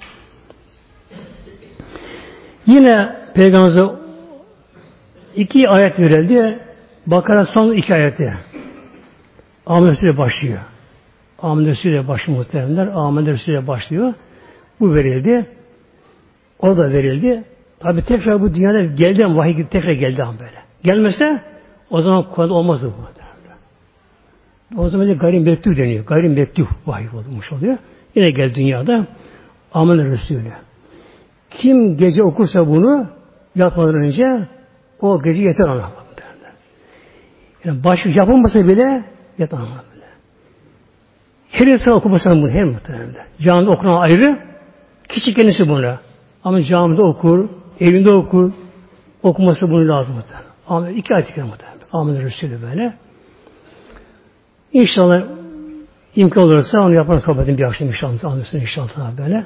S1: Yine Peygamberimize iki ayet verildi. Bakara son iki ayeti. Ahmet Resulü'yle başlıyor. Ahmet Resulü'yle başlıyor muhtemelenler. Ahmet Resulü'yle başlıyor. Bu verildi. O da verildi. Tabi tekrar bu dünyada geldi ama vahiy tekrar geldi ama böyle. Gelmese o zaman Kur'an'da olmazdı bu. O zaman de gayrim mektuh deniyor. Gayrim mektuh vahiy olmuş oluyor. Yine geldi dünyada Ahmet Resulü. Kim gece okursa bunu yatmadan önce o gece yeter ona. Yani başı yapılmasa bile yeter ona bile. Her insan okumasa bunu hem muhtemelen. Camide okunan ayrı, kişi kendisi bunu. Ama camide okur, evinde okur, okuması bunu lazım muhtemelen. Ama iki ayet muhtemelen. Ahmet Resulü böyle. İnşallah imkan olursa onu yaparız sohbet edin bir akşam inşallah. Anlıyorsun inşallah böyle.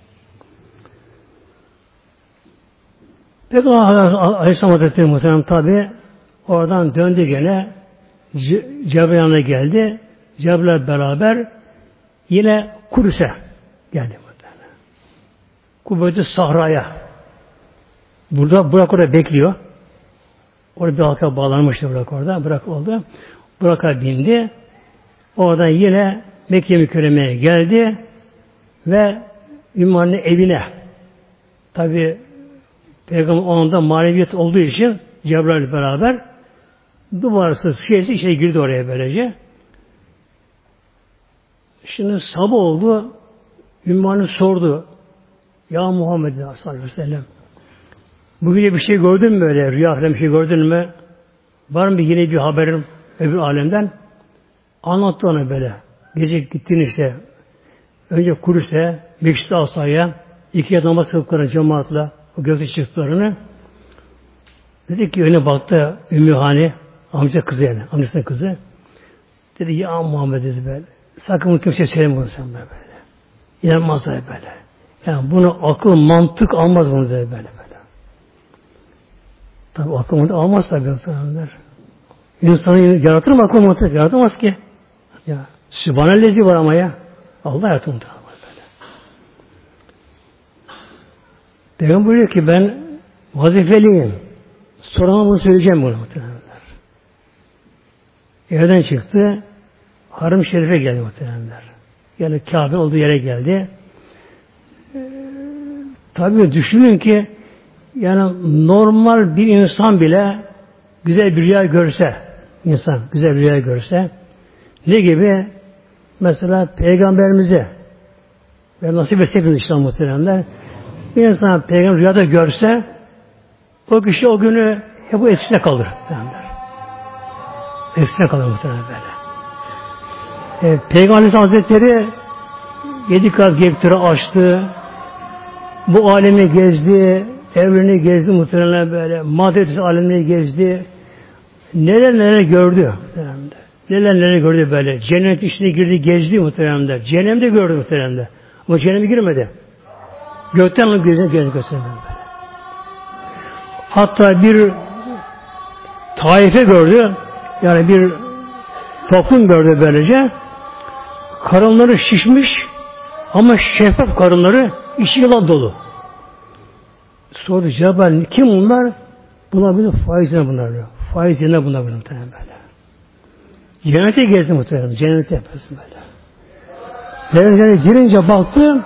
S1: Peki Aleyhisselam Hazretleri muhtemelen tabi oradan döndü gene Cebrail yanına geldi. Cebrail beraber yine Kudüs'e geldi muhtemelen. Kudüs'ü Sahra'ya. Burada Burak orada bekliyor. Orada bir halka bağlanmıştı Burak orada. Burak oldu. Burak'a bindi. Oradan yine Mekke Mükerreme'ye geldi ve Ümmü'nün evine. Tabi Peygamber o anda maneviyet olduğu için Cebrail beraber duvarsız şeysi içine girdi oraya böylece. Şimdi sabah oldu. Ümmü'nün sordu. Ya Muhammed sallallahu aleyhi ve sellem bugün bir şey gördün mü böyle? Rüya falan bir şey gördün mü? Var mı yine bir haberin öbür alemden? Anlattı ona böyle. Gece gittin işte. Önce Kudüs'e, Mekşid-i Asa'ya, ikiye namaz kılıplarına cemaatle o gökte çıktılarını. Dedi ki öne baktı Ümmü Hani, amca kızı yani, amcasının kızı. Dedi ya Muhammed dedi böyle. Sakın bunu kimseye söyleme bunu sen böyle. İnanmaz dedi böyle. Yani bunu akıl, mantık almaz bunu dedi böyle böyle. Tabi akıl, mantık almaz tabi. İnsanı yaratır mı akıl, mantık? Yaratamaz ki. Ya, Sübhanellezi var ama ya. Allah yaratır mı? Peygamber buyuruyor ki ben vazifeliyim. Sorama bunu söyleyeceğim bunu muhtemelenler. Evden çıktı. Harem-i Şerif'e geldi muhtemelenler. Yani Kabe olduğu yere geldi. Ee, tabii düşünün ki yani normal bir insan bile güzel bir rüya görse, insan güzel bir rüya görse ne gibi? Mesela Peygamberimize ve nasip etseydi İslam muhtemelenler bir insan Peygamber rüyada görse o kişi o günü hep bu etkisine kalır. Etkisine kalır muhtemelen böyle. E, Peygamber Hazretleri yedi kat gökleri açtı. Bu alemi gezdi. Evreni gezdi muhtemelen böyle. Madde alemini gezdi. Neler neler gördü. Neler neler gördü böyle. Cennet içine girdi, gezdi muhtemelen. Cehennemde gördü muhtemelen. Ama cehenneme girmedi. Gökten onu gözüne gözüne gösterdi. Hatta bir taife gördü. Yani bir toplum gördü böylece. Karınları şişmiş ama şeffaf karınları içi yılan dolu. Sordu Cebrail kim bunlar? Bunlar böyle faizine bunlar diyor. Faizine bunlar böyle muhtemelen böyle. Cennete gezdi muhtemelen. Cennete yapıyorsun böyle. Cennete girince baktı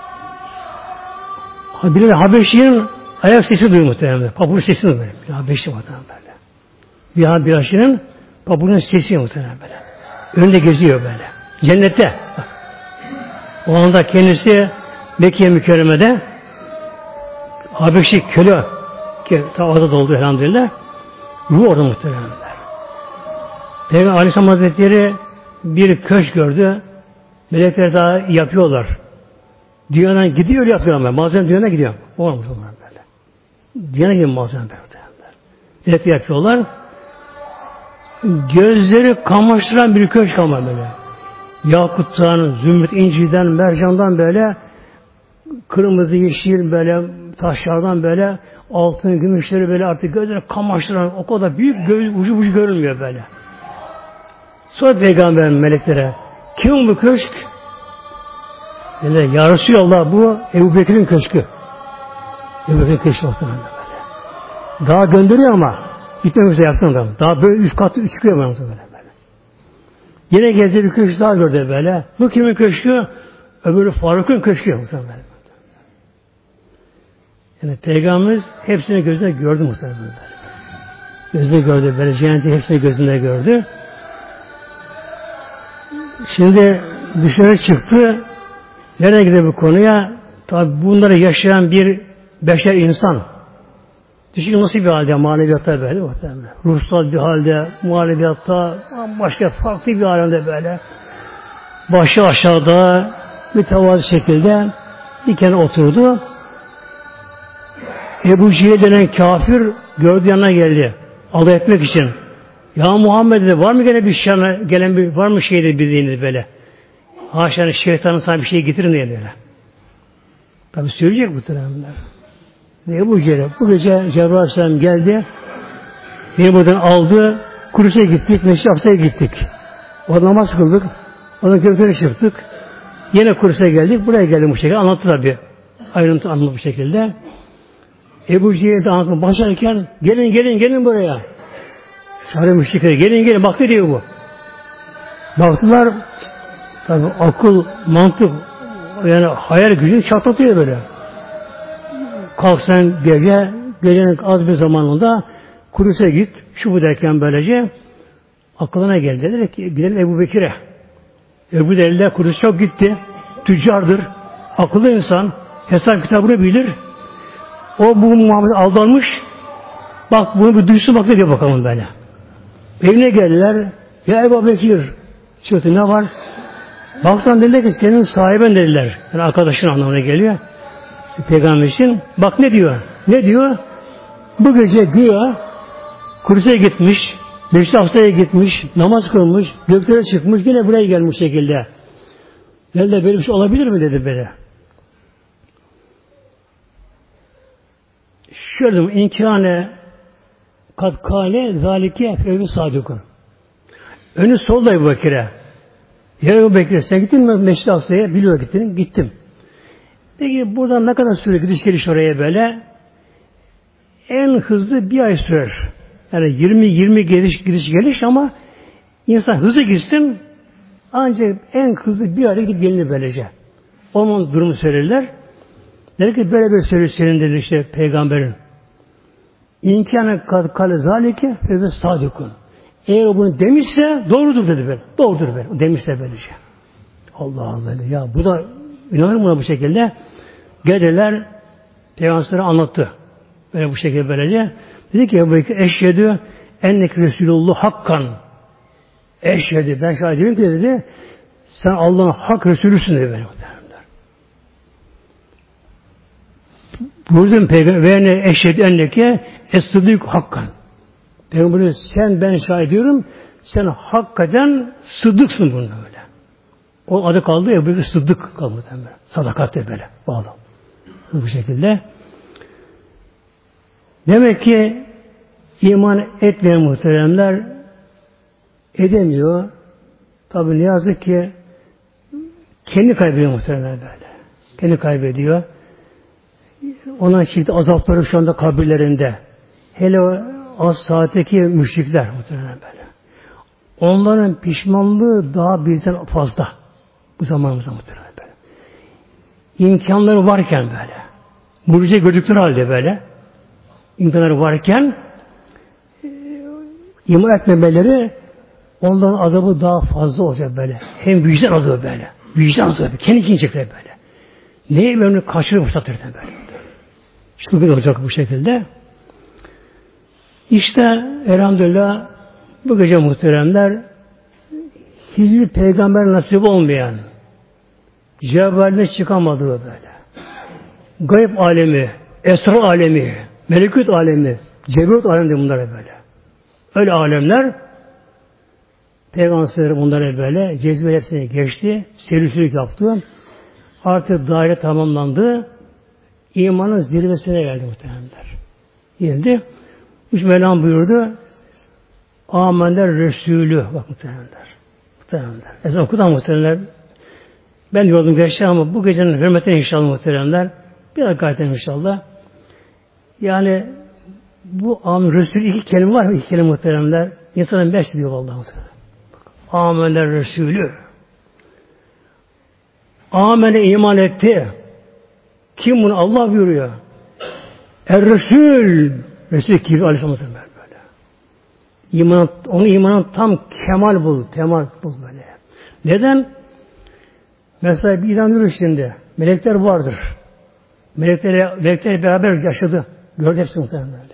S1: bir Habeşi'nin ayak sesi duyuyor muhtemelen. Pabuç sesi duyuyor. Bir Habeşi muhtemelen böyle. Bir Habeşi'nin pabucun sesi muhtemelen böyle. Önünde geziyor böyle. Cennette. O anda kendisi Mekke Mükerreme'de Habeşi köle ki tavada doldu elhamdülillah. Ruh orada muhtemelen. Peygamber Aleyhisselam Hazretleri bir köşk gördü. Melekler daha yapıyorlar. Dünyadan gidiyor yapıyor ama. Malzeme dünyana gidiyor. O olmuş onlar böyle. Dünyana gidiyor malzeme böyle. Melekler yapıyorlar. gözleri kamaştıran bir köşk ama böyle. Yakuttan, zümrüt, inciden, mercandan böyle kırmızı, yeşil böyle taşlardan böyle altın, gümüşleri böyle artık gözleri kamaştıran o kadar büyük göz, ucu ucu görünmüyor böyle. Sonra Peygamber'in meleklere kim bu köşk? Yani Ya Resulallah bu Ebu Bekir'in köşkü. Ebu Bekir'in köşkü muhtemelen böyle. Daha gönderiyor ama gitmek üzere yaptım da. Daha böyle üç katlı üç çıkıyor böyle. böyle. Yine gezdi bir köşk daha gördü böyle. Bu kimin köşkü? Öbürü Faruk'un köşkü muhtemelen. Yani Peygamberimiz hepsini gözüne gördü muhtemelen. Gözüne gördü böyle. Cenneti hepsini gözünde gördü. Şimdi dışarı çıktı. Nereye gidiyor bu konuya? Tabi bunları yaşayan bir beşer insan. Düşünün nasıl bir halde, maneviyatta böyle muhtemelen. Ruhsal bir halde, maneviyatta, başka farklı bir alemde böyle. Başı aşağıda, mütevazı şekilde bir kenara oturdu. Ebu Cehil denen kafir gördü yanına geldi. Alay etmek için. Ya Muhammed dedi, var mı gene bir şana, gelen bir, var mı şeyde bildiğiniz böyle? Haşa şeytanın sana bir şey getirin diye böyle. Tabi söyleyecek bu tırnaklar. Ebu Cehil, bu gece Cebrail Aleyhisselam geldi. Beni buradan aldı. Kudüs'e gittik, Mescid-i Aksa'ya gittik. Orada namaz kıldık. Oradan köftene çıktık. Yine Kudüs'e geldik. Buraya geldim bu şekilde. Anlattı tabi. Ayrıntı anlattı bu şekilde. Ebu Cehil de anlatmaya başlarken gelin gelin gelin buraya. Çağırıyor müşrikleri. Gelin gelin. Bak ne diyor bu. Baktılar. Tabi akıl, mantık yani hayal gücünü çatlatıyor böyle. Kalk sen gece, gecenin az bir zamanında Kudüs'e git. Şu bu derken böylece aklına geldi. Dedi ki gidelim Ebu Bekir'e. Ebu Bekir'e Kudüs çok gitti. Tüccardır. Akıllı insan. Hesap kitabını bilir. O bu Muhammed aldanmış. Bak bunu bir duysun bak ne diyor bakalım böyle. Evine geldiler. Ya Ebu Bekir. Çıktı ne var? Baksan dediler ki senin sahiben dediler. Yani arkadaşın anlamına geliyor. Peygamber için. Bak ne diyor? Ne diyor? Bu gece güya Kudüs'e gitmiş, Mescid-i Aksa'ya gitmiş, namaz kılmış, göklere çıkmış, yine buraya gelmiş şekilde. Nerede böyle bir şey olabilir mi dedi böyle. Şöyle inkâne kad kâle zâlike fevvi sâdukun. Önü solda Ebu Bekir'e. Ya Ebu Bekir sen gittin mi Mescid-i Aksa'ya? Biliyor gittin. Gittim. Peki buradan ne kadar süre gidiş geliş oraya böyle? En hızlı bir ay sürer. Yani yirmi yirmi geliş giriş geliş ama insan hızlı gitsin ancak en hızlı bir ayda gidip gelinir böylece. Onun durumu söylerler. Der ki böyle bir söylüyor senin dedi işte peygamberin. İmkanı kale zalike ve sadikun. Eğer o bunu demişse doğrudur dedi böyle. Doğrudur böyle. Demişse böylece. Allah Allah. Ya bu da inanır mı buna bu şekilde? Geldiler Peygamber'e anlattı. Böyle bu şekilde böylece. Dedi ki Ebu Bekir eşhedü ennek Resulullah hakkan. Eşhedü ben şahit ederim ki dedi sen Allah'ın hak Resulüsün dedi böyle. Buyurdum Peygamber ve ne eşhedü enneke es-sıdîk hakkan. Peygamber sen ben şahit ediyorum sen hakikaten sıddıksın bunda böyle. O adı kaldı ya böyle sıddık kaldı böyle. Sadakat de böyle bağlı. Bu şekilde. Demek ki iman etmeyen muhteremler edemiyor. Tabi ne yazık ki kendi kaybediyor muhteremler böyle. Kendi kaybediyor. Ona çekti azapları şu anda kabirlerinde. Hele o az saatteki müşrikler muhtemelen böyle. Onların pişmanlığı daha bizden fazla. Bu zamanımızda muhtemelen böyle. İmkanları varken böyle. Mucize gördükleri halde böyle. İmkanları varken e, iman etmemeleri onların azabı daha fazla olacak böyle. Hem vicdan azabı böyle. Vicdan azabı. Kendi için çekecekler böyle. Neye böyle kaçırır fırsatır böyle. Şu bir olacak bu şekilde. İşte elhamdülillah bu gece muhteremler hiçbir peygamber nasip olmayan Cebrail'den çıkamadığı böyle. Gayb alemi, esrar alemi, melekut alemi, cebrut alemi bunlar böyle. Öyle alemler Peygamber bunlara böyle cezbe hepsine geçti. Serüsülük yaptı. Artık daire tamamlandı. İmanın zirvesine geldi muhtemelenler. Geldi. Üç Mevlam buyurdu. Amener Resulü. Bak muhtemelenler. Muhtemelenler. Ezan okudan muhtemelenler. Ben yordum geçti ama bu gecenin hürmetine inşallah muhtemelenler. Bir dakika edelim inşallah. Yani bu Amin Resul iki kelime var mı? İki kelime muhteremler. İnsanın beş diyor vallahi muhterem. Amener Resulü. Amene iman etti. Kim bunu? Allah buyuruyor. Er Resul. Resul gibi aleyhisselam böyle. İman, onun imanın tam kemal bul. Kemal bul böyle. Neden? Mesela bir inanıyoruz şimdi. Melekler vardır. Meleklerle, meleklerle beraber yaşadı. Gördü hepsi muhtemelen böyle.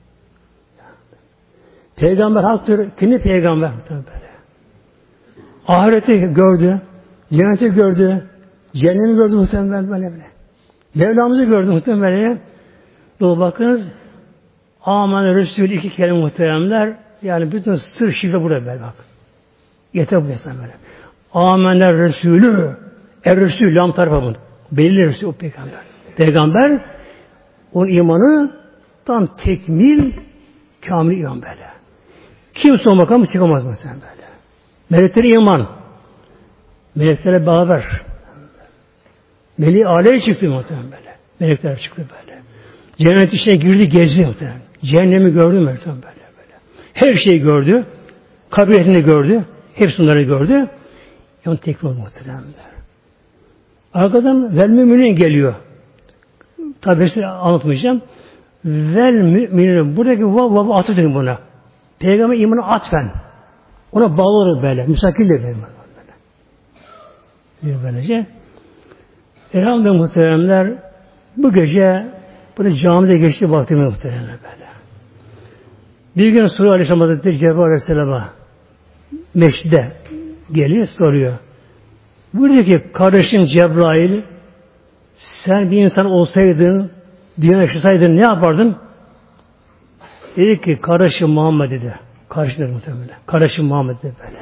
S1: Peygamber haktır. Kimi peygamber muhtemelen böyle. Ahireti gördü. Cenneti gördü. Cehennemi gördü muhtemelen böyle böyle. Mevlamızı gördü muhtemelen böyle. Doğru bakınız. Aman Resul iki kelime muhteremler. Yani bütün sır şifre burada böyle bak. Yeter bu mesela böyle. Amener Resulü. Er Resul. Lam tarafa bunu. Belli Resul o peygamber. Peygamber onun imanı tam tekmil kamil iman böyle. Kimse o makamı çıkamaz mesela böyle. Meleklere iman. Meleklere beraber. Meleği aleye çıktı muhtemelen böyle. Melekler çıktı böyle. Cennet içine girdi gezdi muhtemelen. Cehennemi gördü muhtemelen böyle, böyle. Her şeyi gördü. Kabiriyetini gördü. Hepsi bunları gördü. Yani tekmil muhtemelen. Arkadan vel müminin geliyor. Tabi size anlatmayacağım. Vel müminin. Buradaki vav vav atıdır buna. Peygamber imanı atfen. Ona bağlı böyle. Müstakil de böyle. Bir böylece. Elhamdülillah muhteremler bu gece burada camide geçti vaktimi muhteremler böyle. Bir gün Sura Aleyhisselam Hazretleri Cebrail Aleyhisselam'a meşride geliyor soruyor. Buyuruyor ki kardeşim Cebrail sen bir insan olsaydın dünyada yaşasaydın ne yapardın? Dedi ki kardeşim Muhammed dedi. Kardeşim muhtemelen. Kardeşim Muhammed dedi böyle.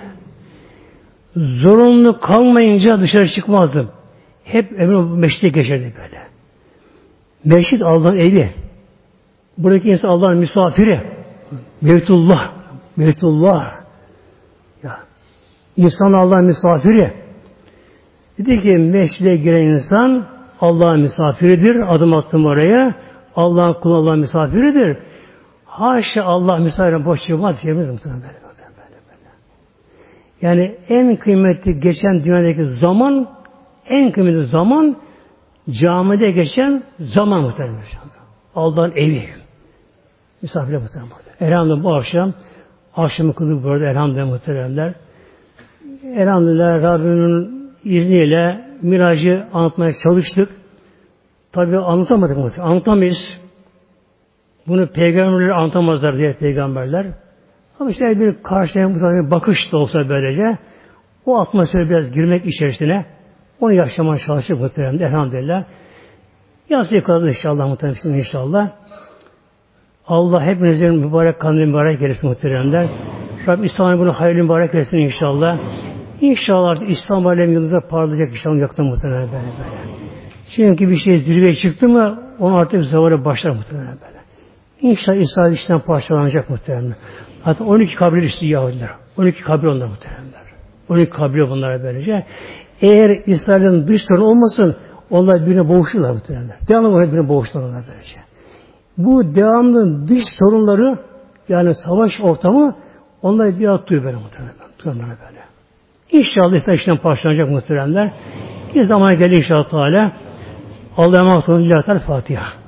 S1: Zorunlu kalmayınca dışarı çıkmazdım. Hep ömrüm meşride geçerdi böyle. Meşrit Allah'ın evi. Buradaki insan Allah'ın misafiri. Beytullah. Beytullah. Ya. İnsan Allah'ın misafiri. Dedi ki meşride giren insan Allah'ın misafiridir. Adım attım oraya. Allah'ın kulu Allah'ın misafiridir. Haşa Allah misafirine boş çıkmaz diyemiz muhtemelen böyle, böyle, böyle. Yani en kıymetli geçen dünyadaki zaman, en kıymetli zaman camide geçen zaman muhtemelen. Allah'ın evi. Misafirle muhtemelen burada. Elhamdülillah bu akşam akşamı kıldık burada elhamdülillah muhteremler. Elhamdülillah Rabbimin izniyle miracı anlatmaya çalıştık. Tabi anlatamadık muhtemelen. Anlatamayız. Bunu peygamberler anlatamazlar diye peygamberler. Ama işte bir karşıya bir bakış da olsa böylece o atmosfere biraz girmek içerisine onu yaşamaya çalıştık muhtemelen. Elhamdülillah. Yazı yıkaladı inşallah muhtemelen inşallah. Allah hepinizin mübarek kanlı mübarek eylesin muhteremler. Rabbim İslam'ın bunu hayırlı mübarek eylesin inşallah. İnşallah artık İslam alemi yıldızlar parlayacak inşallah yakında muhteremler böyle böyle. Çünkü bir şey zirveye çıktı mı onu artık zavara başlar muhteremler böyle. İnşallah İsrail işten parçalanacak muhteremler. Hatta on iki kabir üstü Yahudiler. on iki kabir onlar muhteremler. on iki kabir bunlara böylece. Eğer İsrail'in dış sorunu olmasın onlar birbirine boğuşurlar muhteremler. Devamlı birbirine boğuştururlar böylece. Bu devamlı dış sorunları yani savaş ortamı onları bir at duyuyor böyle muhtemelen. Duyuyorlar böyle. İnşallah İsrail işten parçalanacak muhteremler. Bir zaman gelir inşallah Teala. Allah'a emanet olun. Lillahi Teala Fatiha.